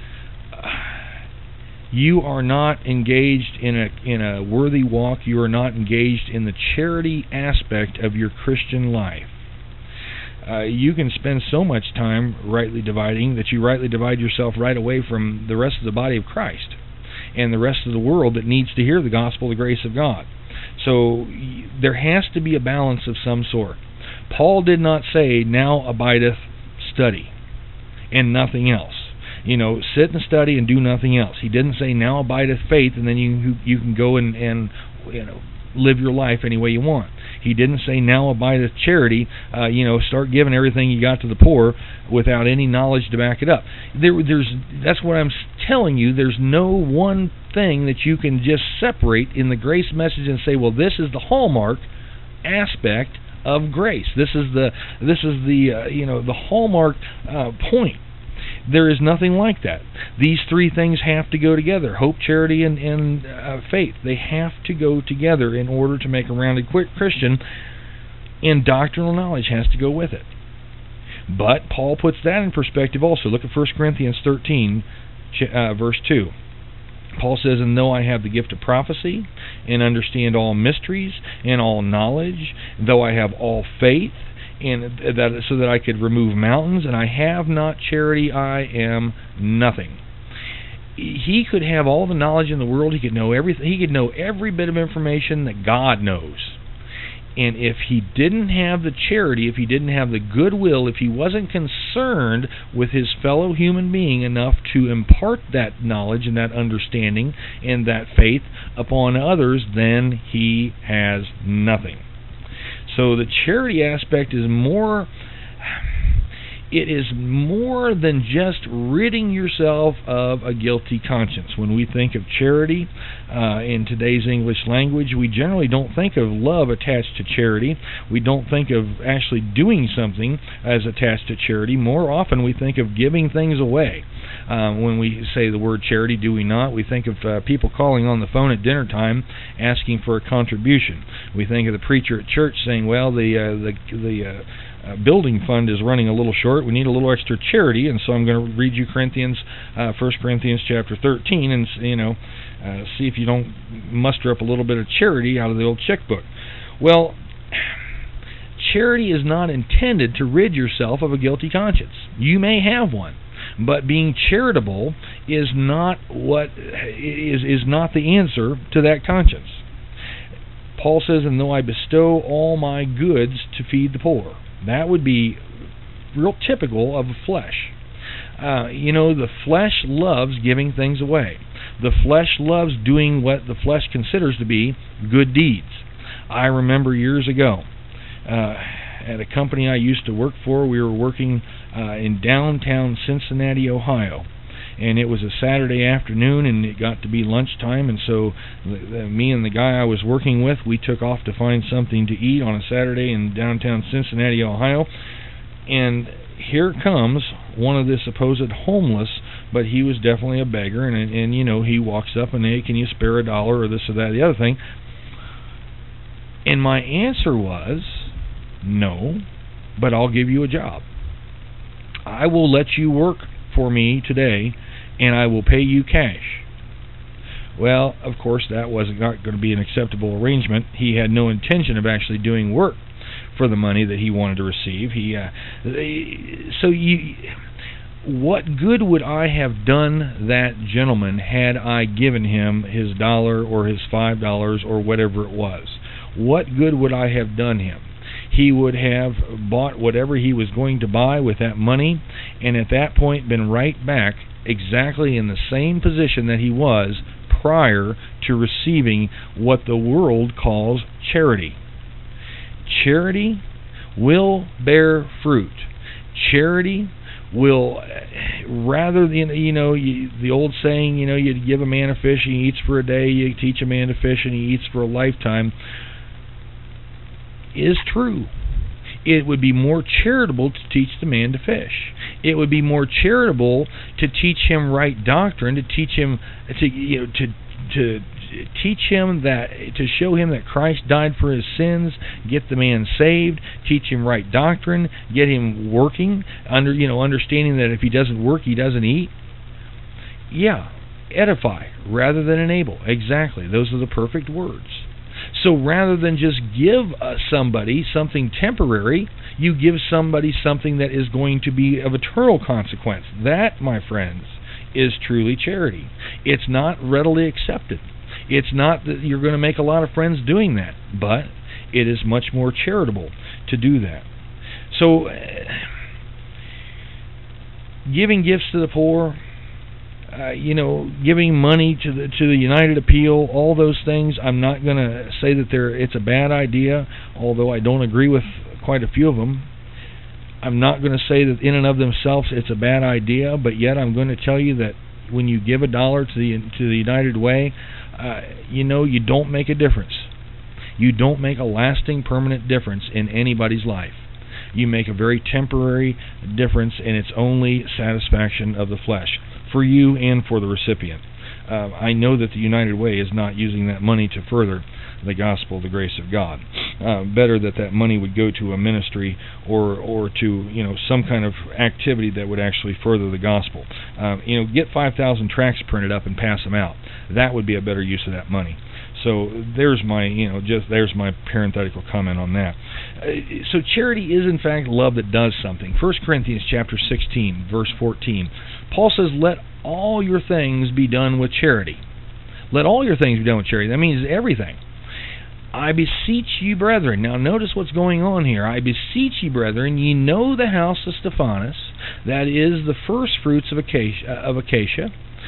you are not engaged in a in a worthy walk. You are not engaged in the charity aspect of your Christian life. Uh, you can spend so much time rightly dividing that you rightly divide yourself right away from the rest of the body of Christ and the rest of the world that needs to hear the gospel, the grace of God. So y- there has to be a balance of some sort. Paul did not say, "Now abideth study and nothing else. You know, sit and study and do nothing else. He didn't say, now abideth faith, and then you you can go and, and you know, live your life any way you want. He didn't say, now abideth charity, uh, you know, start giving everything you got to the poor without any knowledge to back it up. There, there's That's what I'm telling you. There's no one thing that you can just separate in the grace message and say, well, this is the hallmark aspect of grace. This is the this is the uh, you know the hallmark uh, point. There is nothing like that. These three things have to go together: hope, charity, and, and uh, faith. They have to go together in order to make a rounded quick Christian, and doctrinal knowledge has to go with it. But Paul puts that in perspective also. Look at First Corinthians thirteen, uh, verse two. Paul says, and though I have the gift of prophecy, and understand all mysteries, and all knowledge, though I have all faith, and that so that I could remove mountains, and I have not charity, I am nothing. He could have all the knowledge in the world. He could know everything. He could know every bit of information that God knows. And if he didn't have the charity, if he didn't have the goodwill, if he wasn't concerned with his fellow human being enough to impart that knowledge and that understanding and that faith upon others, then he has nothing. So the charity aspect is more, it is more than just ridding yourself of a guilty conscience. When we think of charity uh, in today's English language, we generally don't think of love attached to charity. We don't think of actually doing something as attached to charity. More often we think of giving things away. Um, when we say the word charity, do we not? We think of uh, people calling on the phone at dinner time asking for a contribution. We think of the preacher at church saying, well, the uh, the the uh, uh, building fund is running a little short. We need a little extra charity, and so I'm going to read you Corinthians, uh, First Corinthians chapter thirteen, and you know, uh, see if you don't muster up a little bit of charity out of the old checkbook. Well, charity is not intended to rid yourself of a guilty conscience. You may have one, but being charitable is not what is is not the answer to that conscience. Paul says, and though I bestow all my goods to feed the poor. That would be real typical of the flesh. Uh, you know, the flesh loves giving things away. The flesh loves doing what the flesh considers to be good deeds. I remember years ago, uh, at a company I used to work for, we were working uh, in downtown Cincinnati, Ohio. And it was a Saturday afternoon, and it got to be lunchtime, and so the, the, me and the guy I was working with, we took off to find something to eat on a Saturday in downtown Cincinnati, Ohio. And here comes one of the supposed homeless, but he was definitely a beggar, and, and you know, he walks up and, hey, can you spare a dollar, or this or that, the other thing. And my answer was, no, but I'll give you a job. I will let you work for me today, and I will pay you cash. Well, of course, that wasn't not going to be an acceptable arrangement. He had no intention of actually doing work for the money that he wanted to receive. He, uh, so you, what good would I have done that gentleman had I given him his dollar or his five dollars or whatever it was? What good would I have done him? He would have bought whatever he was going to buy with that money, and at that point been right back exactly in the same position that he was prior to receiving what the world calls charity. Charity will bear fruit. Charity will, rather than, you know, you, the old saying, you know, you give a man a fish and he eats for a day, you teach a man to fish and he eats for a lifetime, is true. It would be more charitable to teach the man to fish. It would be more charitable to teach him right doctrine, to teach him to you know to to teach him that to show him that Christ died for his sins, get the man saved, teach him right doctrine, get him working under you know understanding that if he doesn't work, he doesn't eat. Yeah, edify rather than enable. Exactly. Those are the perfect words. So rather than just give uh, somebody something temporary, you give somebody something that is going to be of eternal consequence. That, my friends, is truly charity. It's not readily accepted. It's not that you're going to make a lot of friends doing that, but it is much more charitable to do that. So, uh, giving gifts to the poor, uh, you know, giving money to the to the United Appeal, all those things. I'm not going to say that they're it's a bad idea, although I don't agree with quite a few of them. I'm not going to say that in and of themselves it's a bad idea, but yet I'm going to tell you that when you give a dollar to the to the United Way, uh, you know, you don't make a difference. You don't make a lasting, permanent difference in anybody's life. You make a very temporary difference, and it's only satisfaction of the flesh for you and for the recipient. Uh, I know that the United Way is not using that money to further the gospel, the grace of God. Uh, better that that money would go to a ministry or or to you know some kind of activity that would actually further the gospel. Um, you know, get five thousand tracts printed up and pass them out. That would be a better use of that money. So there's my you know just there's my parenthetical comment on that. Uh, so charity is in fact love that does something. First Corinthians chapter sixteen verse fourteen. Paul says, "Let all your things be done with charity." Let all your things be done with charity. That means everything. I beseech you, brethren. Now notice what's going on here. I beseech you, brethren, ye know the house of Stephanas, that is the first fruits of Acacia, of Acacia,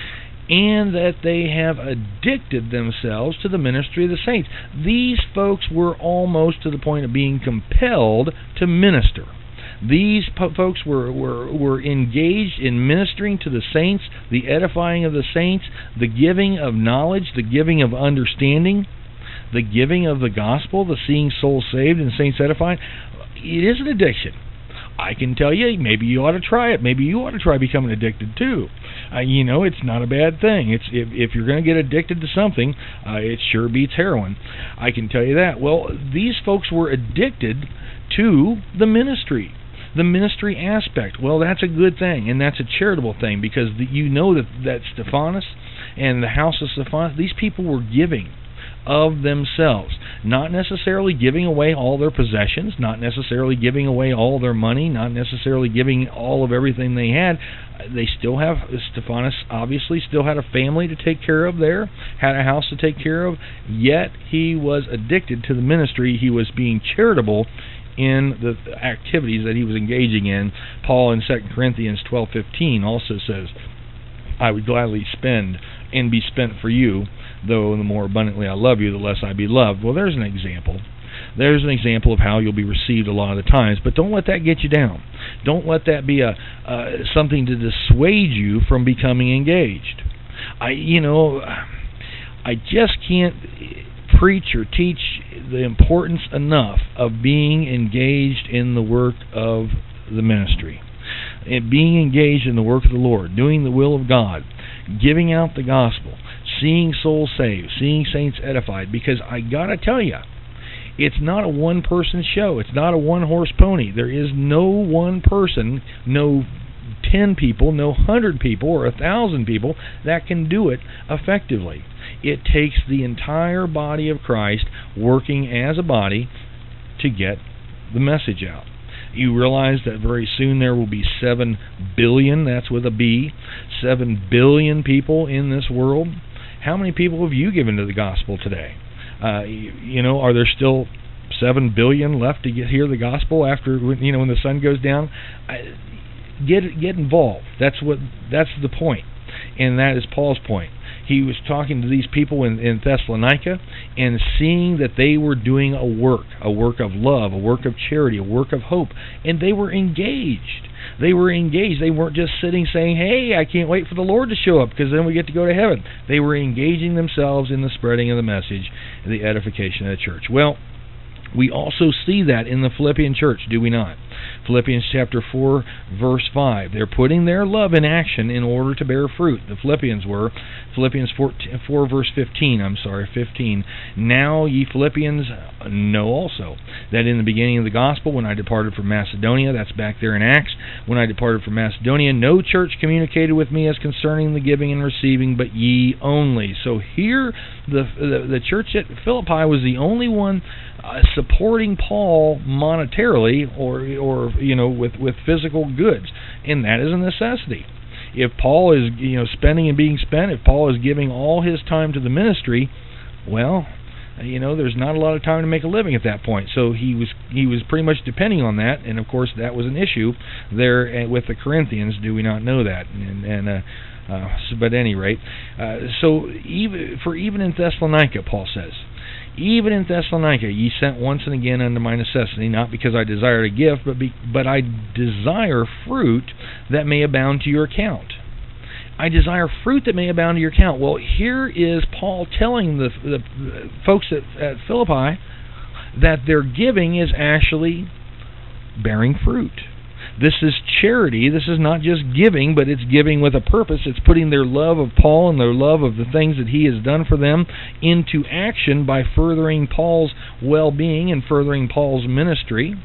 and that they have addicted themselves to the ministry of the saints. These folks were almost to the point of being compelled to minister. These po- folks were, were, were engaged in ministering to the saints, the edifying of the saints, the giving of knowledge, the giving of understanding, the giving of the gospel, the seeing souls saved and saints edified. It is an addiction. I can tell you, maybe you ought to try it. Maybe you ought to try becoming addicted too. Uh, you know, it's not a bad thing. It's if, if you're going to get addicted to something, uh, it sure beats heroin. I can tell you that. Well, these folks were addicted to the ministry. The ministry aspect. Well, that's a good thing, and that's a charitable thing, because the, you know that, that Stephanas and the house of Stephanas, these people were giving of themselves, not necessarily giving away all their possessions, not necessarily giving away all their money, not necessarily giving all of everything they had. They still have, Stephanas obviously still had a family to take care of there, had a house to take care of, yet he was addicted to the ministry. He was being charitable in the activities that he was engaging in. Paul in Second Corinthians twelve fifteen also says, I would gladly spend and be spent for you, though the more abundantly I love you, the less I be loved. Well, there's an example. There's an example of how you'll be received a lot of the times, but don't let that get you down. Don't let that be a uh, something to dissuade you from becoming engaged. I, you know, I just can't preach or teach the importance enough of being engaged in the work of the ministry, and being engaged in the work of the Lord, doing the will of God, giving out the gospel, seeing souls saved, seeing saints edified, because I gotta tell you, it's not a one-person show. It's not a one-horse pony. There is no one person, no ten people, no hundred people, or a thousand people that can do it effectively. It takes the entire body of Christ working as a body to get the message out. You realize that very soon there will be seven billion, that's with a B, seven billion people in this world. How many people have you given to the gospel today? Uh, you, you know, are there still seven billion left to get hear the gospel after, you know, when the sun goes down? I, get get involved. That's what that's the point, and that is Paul's point. He was talking to these people in, in Thessalonica and seeing that they were doing a work, a work of love, a work of charity, a work of hope, and they were engaged. They were engaged. They weren't just sitting saying, hey, I can't wait for the Lord to show up because then we get to go to heaven. They were engaging themselves in the spreading of the message and the edification of the church. Well, we also see that in the Philippian church, do we not? Philippians chapter four, verse five. They're putting their love in action in order to bear fruit. The Philippians were. Philippians four, four verse fifteen, I'm sorry, fifteen. Now ye Philippians know also that in the beginning of the gospel, when I departed from Macedonia, that's back there in Acts, when I departed from Macedonia, no church communicated with me as concerning the giving and receiving, but ye only. So here, the the, the church at Philippi was the only one Uh, supporting Paul monetarily or or you know with, with physical goods, and that is a necessity. If Paul is you know spending and being spent, if Paul is giving all his time to the ministry, well, you know, there's not a lot of time to make a living at that point. So he was he was pretty much depending on that, and of course that was an issue there with the Corinthians. Do we not know that? And, and uh, uh, so, but at any rate, uh, so even for even in Thessalonica, Paul says, even in Thessalonica, ye sent once and again unto my necessity, not because I desired a gift, but be, but I desire fruit that may abound to your account. I desire fruit that may abound to your account. Well, here is Paul telling the, the, the folks at, at Philippi that their giving is actually bearing fruit. This is charity. This is not just giving, but it's giving with a purpose. It's putting their love of Paul and their love of the things that he has done for them into action by furthering Paul's well-being and furthering Paul's ministry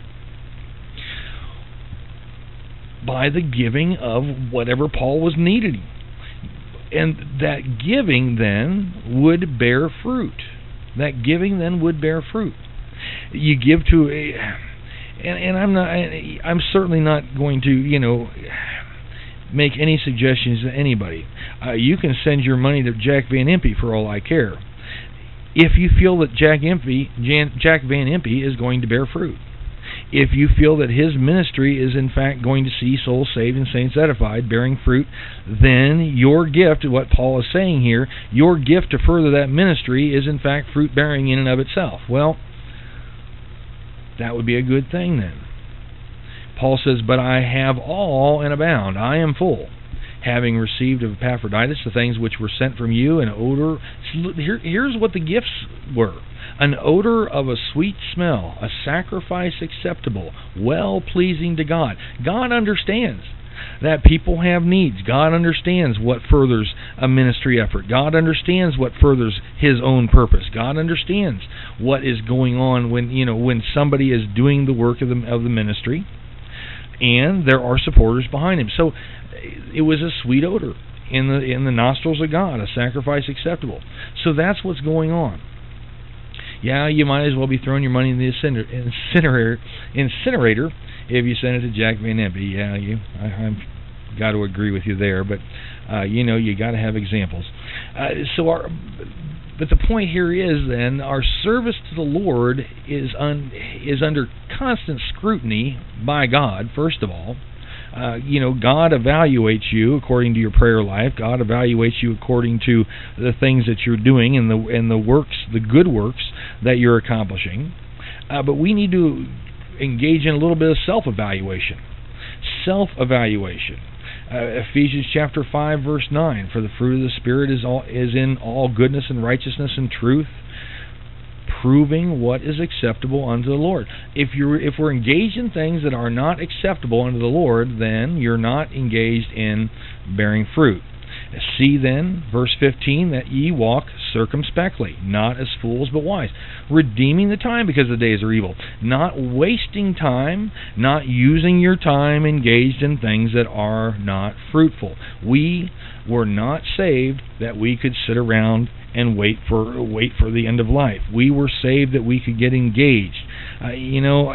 by the giving of whatever Paul was needing. And that giving then would bear fruit. That giving then would bear fruit. You give to a, and, and I'm not, I'm certainly not going to, you know, make any suggestions to anybody. Uh, you can send your money to Jack Van Impe for all I care, if you feel that Jack Impe, Jan, Jack Van Impe is going to bear fruit. If you feel that his ministry is in fact going to see souls saved and saints edified, bearing fruit, then your gift, what Paul is saying here, your gift to further that ministry is in fact fruit bearing in and of itself. Well, that would be a good thing then. Paul says, but I have all and abound. I am full, having received of Epaphroditus the things which were sent from you, an odor. Here, here's what the gifts were. An odor of a sweet smell, a sacrifice acceptable, well-pleasing to God. God understands that people have needs. God understands what furthers a ministry effort. God understands what furthers His own purpose. God understands what is going on when, you know, when somebody is doing the work of the of the ministry, and there are supporters behind him. So it was a sweet odor in the in the nostrils of God, a sacrifice acceptable. So that's what's going on. Yeah, you might as well be throwing your money in the incinerator, incinerator if you send it to Jack Van Impe. Yeah, you, I, I've got to agree with you there, but uh, you know, you got to have examples. Uh, so, our, but the point here is then our service to the Lord is un, is under constant scrutiny by God. First of all. Uh, you know, God evaluates you according to your prayer life. God evaluates you according to the things that you're doing and the and the works, the good works that you're accomplishing. Uh, but we need to engage in a little bit of self-evaluation. Self-evaluation. Uh, Ephesians chapter five, verse nine. For the fruit of the Spirit is all is in all goodness and righteousness and truth, proving what is acceptable unto the Lord. If you're if we're engaged in things that are not acceptable unto the Lord, then you're not engaged in bearing fruit. See then, verse fifteen, that ye walk circumspectly, not as fools but wise, redeeming the time because the days are evil, not wasting time, not using your time engaged in things that are not fruitful. We were not saved that we could sit around and wait for wait for the end of life. We were saved that we could get engaged. Uh, you know,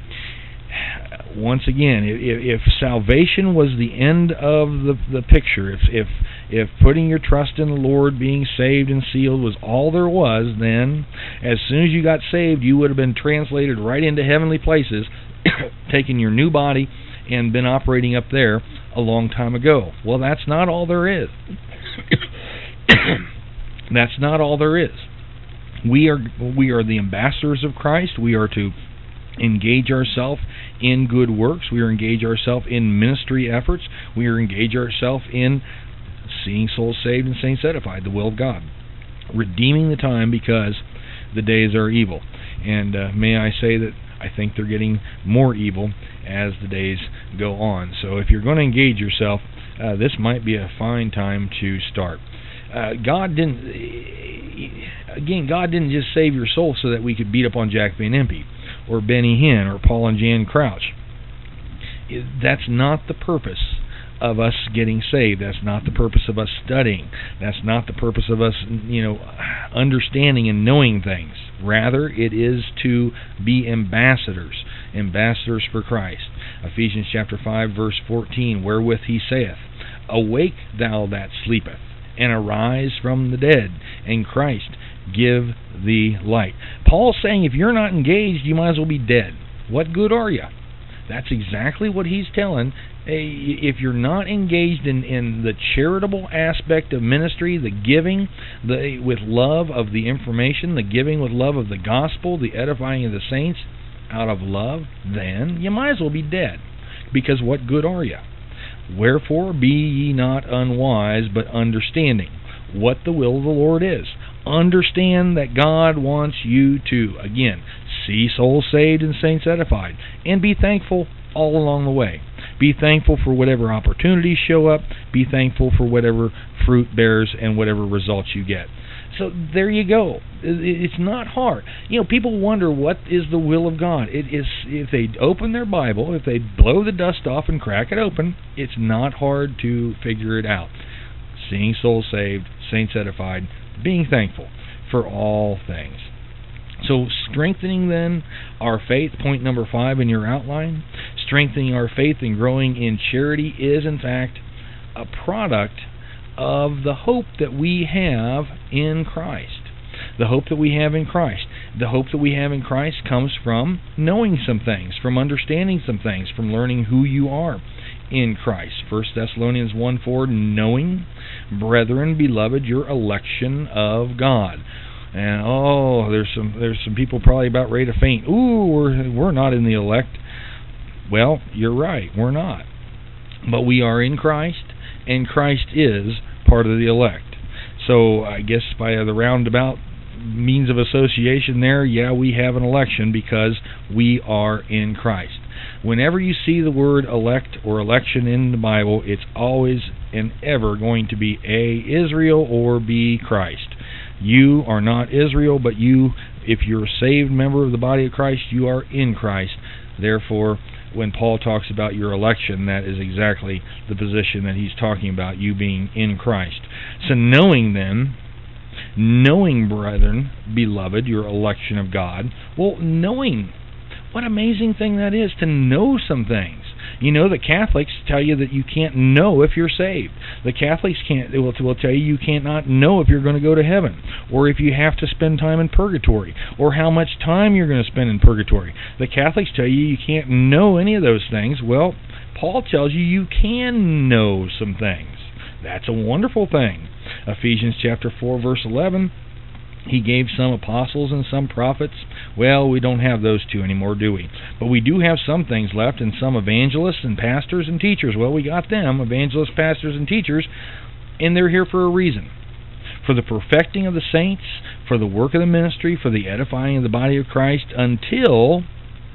once again, if, if salvation was the end of the the picture, if if if putting your trust in the Lord, being saved and sealed was all there was, then as soon as you got saved, you would have been translated right into heavenly places, taking your new body and been operating up there a long time ago. Well, that's not all there is. That's not all there is. We are we are the ambassadors of Christ. We are to engage ourselves in good works. We are engage ourselves in ministry efforts. We are engage ourselves in seeing souls saved and saints edified, the will of God, redeeming the time because the days are evil. And uh, may I say that I think they're getting more evil as the days go on. So if you're going to engage yourself, uh, this might be a fine time to start. Uh, God didn't, again, God didn't just save your soul so that we could beat up on Jack Van Impe or Benny Hinn or Paul and Jan Crouch. That's not the purpose of us getting saved. That's not the purpose of us studying. That's not the purpose of us, you know, understanding and knowing things. Rather, it is to be ambassadors, ambassadors for Christ. Ephesians chapter five, verse fourteen, wherewith he saith, awake thou that sleepeth, and arise from the dead, and Christ give the light. Paul's saying if you're not engaged, you might as well be dead. What good are you? That's exactly what he's telling. If you're not engaged in, in the charitable aspect of ministry, the giving the with love of the information, the giving with love of the gospel, the edifying of the saints out of love, then you might as well be dead. Because what good are you? Wherefore be ye not unwise, but understanding what the will of the Lord is. Understand that God wants you to, again, see souls saved and saints edified, and be thankful all along the way. Be thankful for whatever opportunities show up. Be thankful for whatever fruit bears and whatever results you get. So there you go. It's not hard. You know, people wonder what is the will of God. It is, if they open their Bible, if they blow the dust off and crack it open, it's not hard to figure it out. Seeing souls saved, saints edified, being thankful for all things. So strengthening then our faith, point number five in your outline, strengthening our faith and growing in charity is in fact a product of the hope that we have in Christ. The hope that we have in Christ. The hope that we have in Christ comes from knowing some things, from understanding some things, from learning who you are in Christ. First Thessalonians one four, knowing, brethren, beloved, your election of God. And oh, there's some there's some people probably about ready to faint. Ooh, we're we're not in the elect. Well, you're right, we're not. But we are in Christ, and Christ is part of the elect. So I guess by the roundabout means of association there, yeah, we have an election because we are in Christ. Whenever you see the word elect or election in the Bible, it's always and ever going to be A, Israel, or B, Christ. You are not Israel, but you, if you're a saved member of the body of Christ, you are in Christ. Therefore, when Paul talks about your election, that is exactly the position that he's talking about, you being in Christ. So knowing then, knowing, brethren, beloved, your election of God, well, knowing, what amazing thing that is to know some things. You know, the Catholics tell you that you can't know if you're saved. The Catholics can't. They will, will tell you you can't not know if you're going to go to heaven, or if you have to spend time in purgatory, or how much time you're going to spend in purgatory. The Catholics tell you you can't know any of those things. Well, Paul tells you you can know some things. That's a wonderful thing. Ephesians chapter four, verse eleven. He gave some apostles and some prophets. Well, we don't have those two anymore, do we? But we do have some things left, and some evangelists and pastors and teachers. Well, we got them, evangelists, pastors, and teachers, and they're here for a reason. For the perfecting of the saints, for the work of the ministry, for the edifying of the body of Christ, until,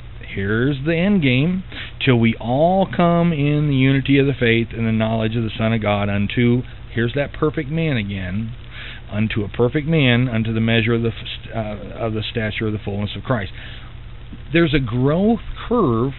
here's the end game, till we all come in the unity of the faith and the knowledge of the Son of God, unto, here's that perfect man again, unto a perfect man, unto the measure of the uh, of the stature of the fullness of Christ. There's a growth curve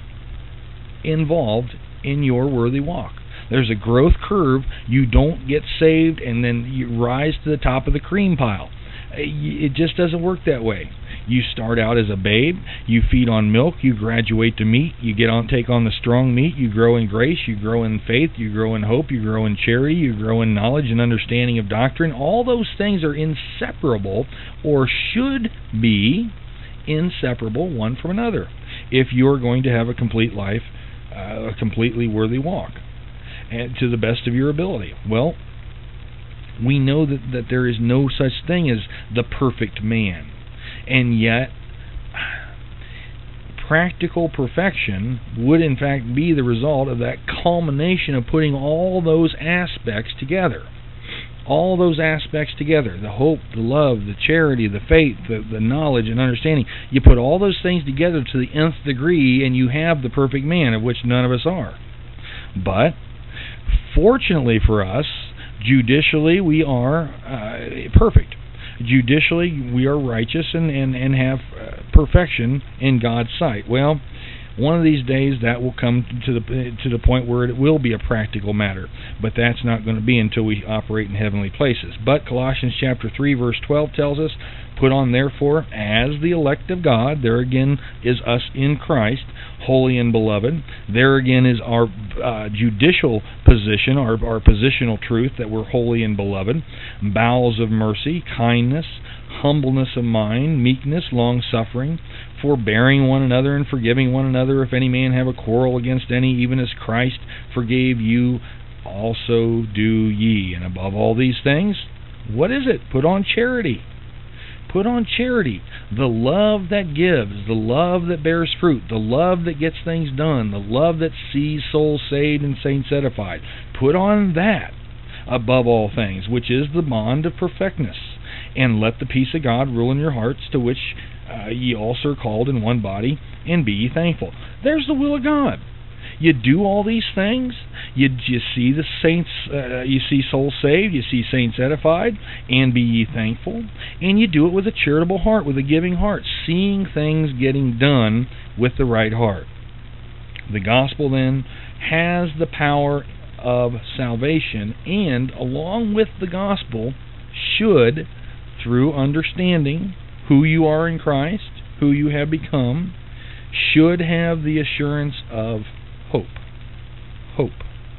involved in your worthy walk. There's a growth curve. You don't get saved and then you rise to the top of the cream pile. It just doesn't work that way. You start out as a babe, you feed on milk, you graduate to meat, you get on, take on the strong meat, you grow in grace, you grow in faith, you grow in hope, you grow in charity, you grow in knowledge and understanding of doctrine. All those things are inseparable, or should be inseparable one from another, if you're going to have a complete life, uh, a completely worthy walk, and to the best of your ability. Well, we know that, that there is no such thing as the perfect man. And yet, practical perfection would in fact be the result of that culmination of putting all those aspects together. All those aspects together. The hope, the love, the charity, the faith, the, the knowledge and understanding. You put all those things together to the nth degree and you have the perfect man, of which none of us are. But, fortunately for us, judicially we are uh, perfect. Judicially, we are righteous and, and, and have uh, perfection in God's sight. Well, one of these days that will come to the to the point where it will be a practical matter, but that's not going to be until we operate in heavenly places. But Colossians chapter three, verse twelve tells us, put on therefore as the elect of God, there again is us in Christ, holy and beloved. There again is our uh, judicial position, our, our positional truth that we're holy and beloved. Bowels of mercy, kindness, humbleness of mind, meekness, long-suffering, forbearing one another and forgiving one another. If any man have a quarrel against any, even as Christ forgave you, also do ye. And above all these things, what is it? Put on charity. Put on charity, the love that gives, the love that bears fruit, the love that gets things done, the love that sees souls saved and saints edified. Put on that above all things, which is the bond of perfectness. And let the peace of God rule in your hearts, to which uh, ye also are called in one body, and be ye thankful. There's the will of God. You do all these things. You, you see the saints, uh, you see souls saved, you see saints edified, and be ye thankful. And you do it with a charitable heart, with a giving heart, seeing things getting done with the right heart. The gospel then has the power of salvation, and along with the gospel should, through understanding who you are in Christ, who you have become, should have the assurance of hope. Hope.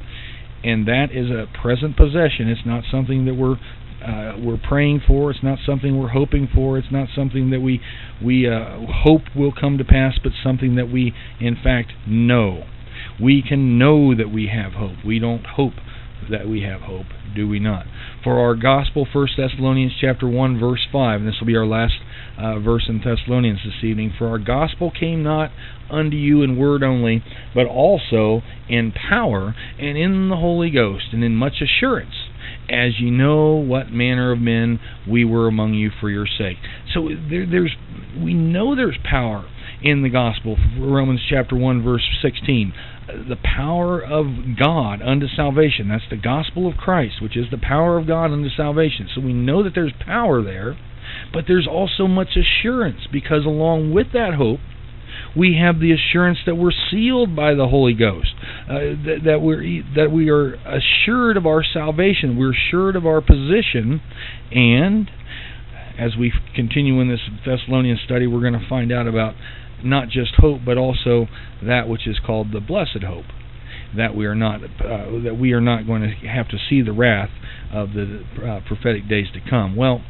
And that is a present possession. It's not something that we're uh, we're praying for. It's not something we're hoping for. It's not something that we we uh, hope will come to pass, but something that we in fact know. We can know that we have hope. We don't hope that we have hope, do we not? For our gospel, First Thessalonians chapter one, verse five, and this will be our last uh, verse in Thessalonians this evening. For our gospel came not unto you in word only, but also in power and in the Holy Ghost, and in much assurance, as ye know what manner of men we were among you for your sake. So there, there's, we know there's power in the gospel. Romans chapter one, verse sixteen. The power of God unto salvation. That's the gospel of Christ, which is the power of God unto salvation. So we know that there's power there, but there's also much assurance, because along with that hope, we have the assurance that we're sealed by the Holy Ghost, uh, that, that we're that we are assured of our salvation. We're assured of our position, and as we continue in this Thessalonian study, we're going to find out about not just hope, but also that which is called the blessed hope, that we are not uh, that we are not going to have to see the wrath of the uh, prophetic days to come. Well,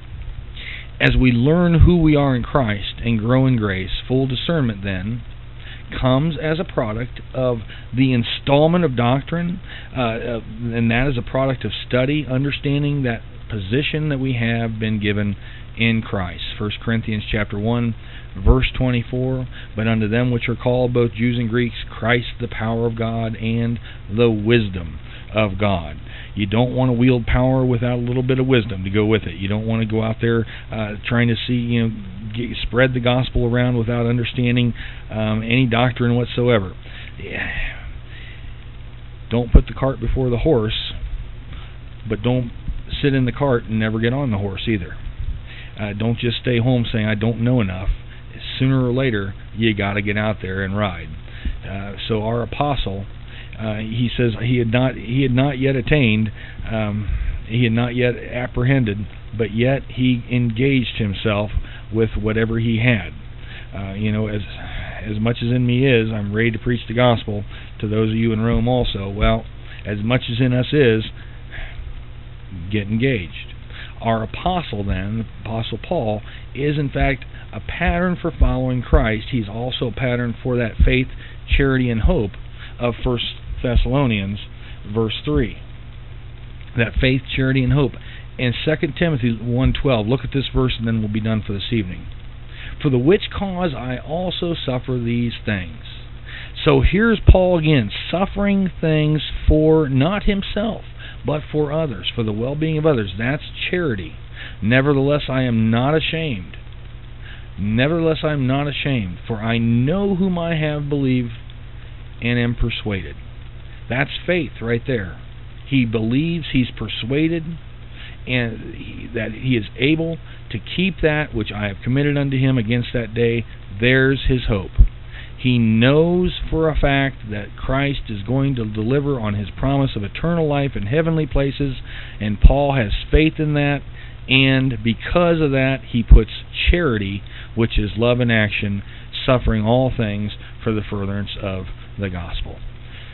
as we learn who we are in Christ and grow in grace, full discernment then comes as a product of the installment of doctrine, uh, and that is a product of study, understanding that position that we have been given in Christ. First Corinthians chapter one, verse twenty-four, but unto them which are called, both Jews and Greeks, Christ the power of God and the wisdom of God. You don't want to wield power without a little bit of wisdom to go with it. You don't want to go out there uh, trying to see, you know, get, spread the gospel around without understanding um, any doctrine whatsoever. Yeah. Don't put the cart before the horse, but don't sit in the cart and never get on the horse either. Uh, don't just stay home saying, I don't know enough. Sooner or later, you got to get out there and ride. Uh, so our apostle, uh, he says he had not he had not yet attained, um, he had not yet apprehended, but yet he engaged himself with whatever he had. Uh, you know, as as much as in me is, I'm ready to preach the gospel to those of you in Rome also. Well, as much as in us is, get engaged. Our apostle then, Apostle Paul, is in fact a pattern for following Christ. He's also a pattern for that faith, charity, and hope of First Thessalonians, verse three. That faith, charity, and hope. And Second Timothy one twelve. Look at this verse and then we'll be done for this evening. For the which cause I also suffer these things. So here's Paul again, suffering things for not himself, but for others, for the well-being of others. That's charity. Nevertheless, I am not ashamed. Nevertheless, I am not ashamed, for I know whom I have believed and am persuaded. That's faith right there. He believes, he's persuaded, and he, that he is able to keep that which I have committed unto him against that day. There's his hope. He knows for a fact that Christ is going to deliver on his promise of eternal life in heavenly places, and Paul has faith in that, and because of that, he puts charity, which is love in action, suffering all things for the furtherance of the gospel.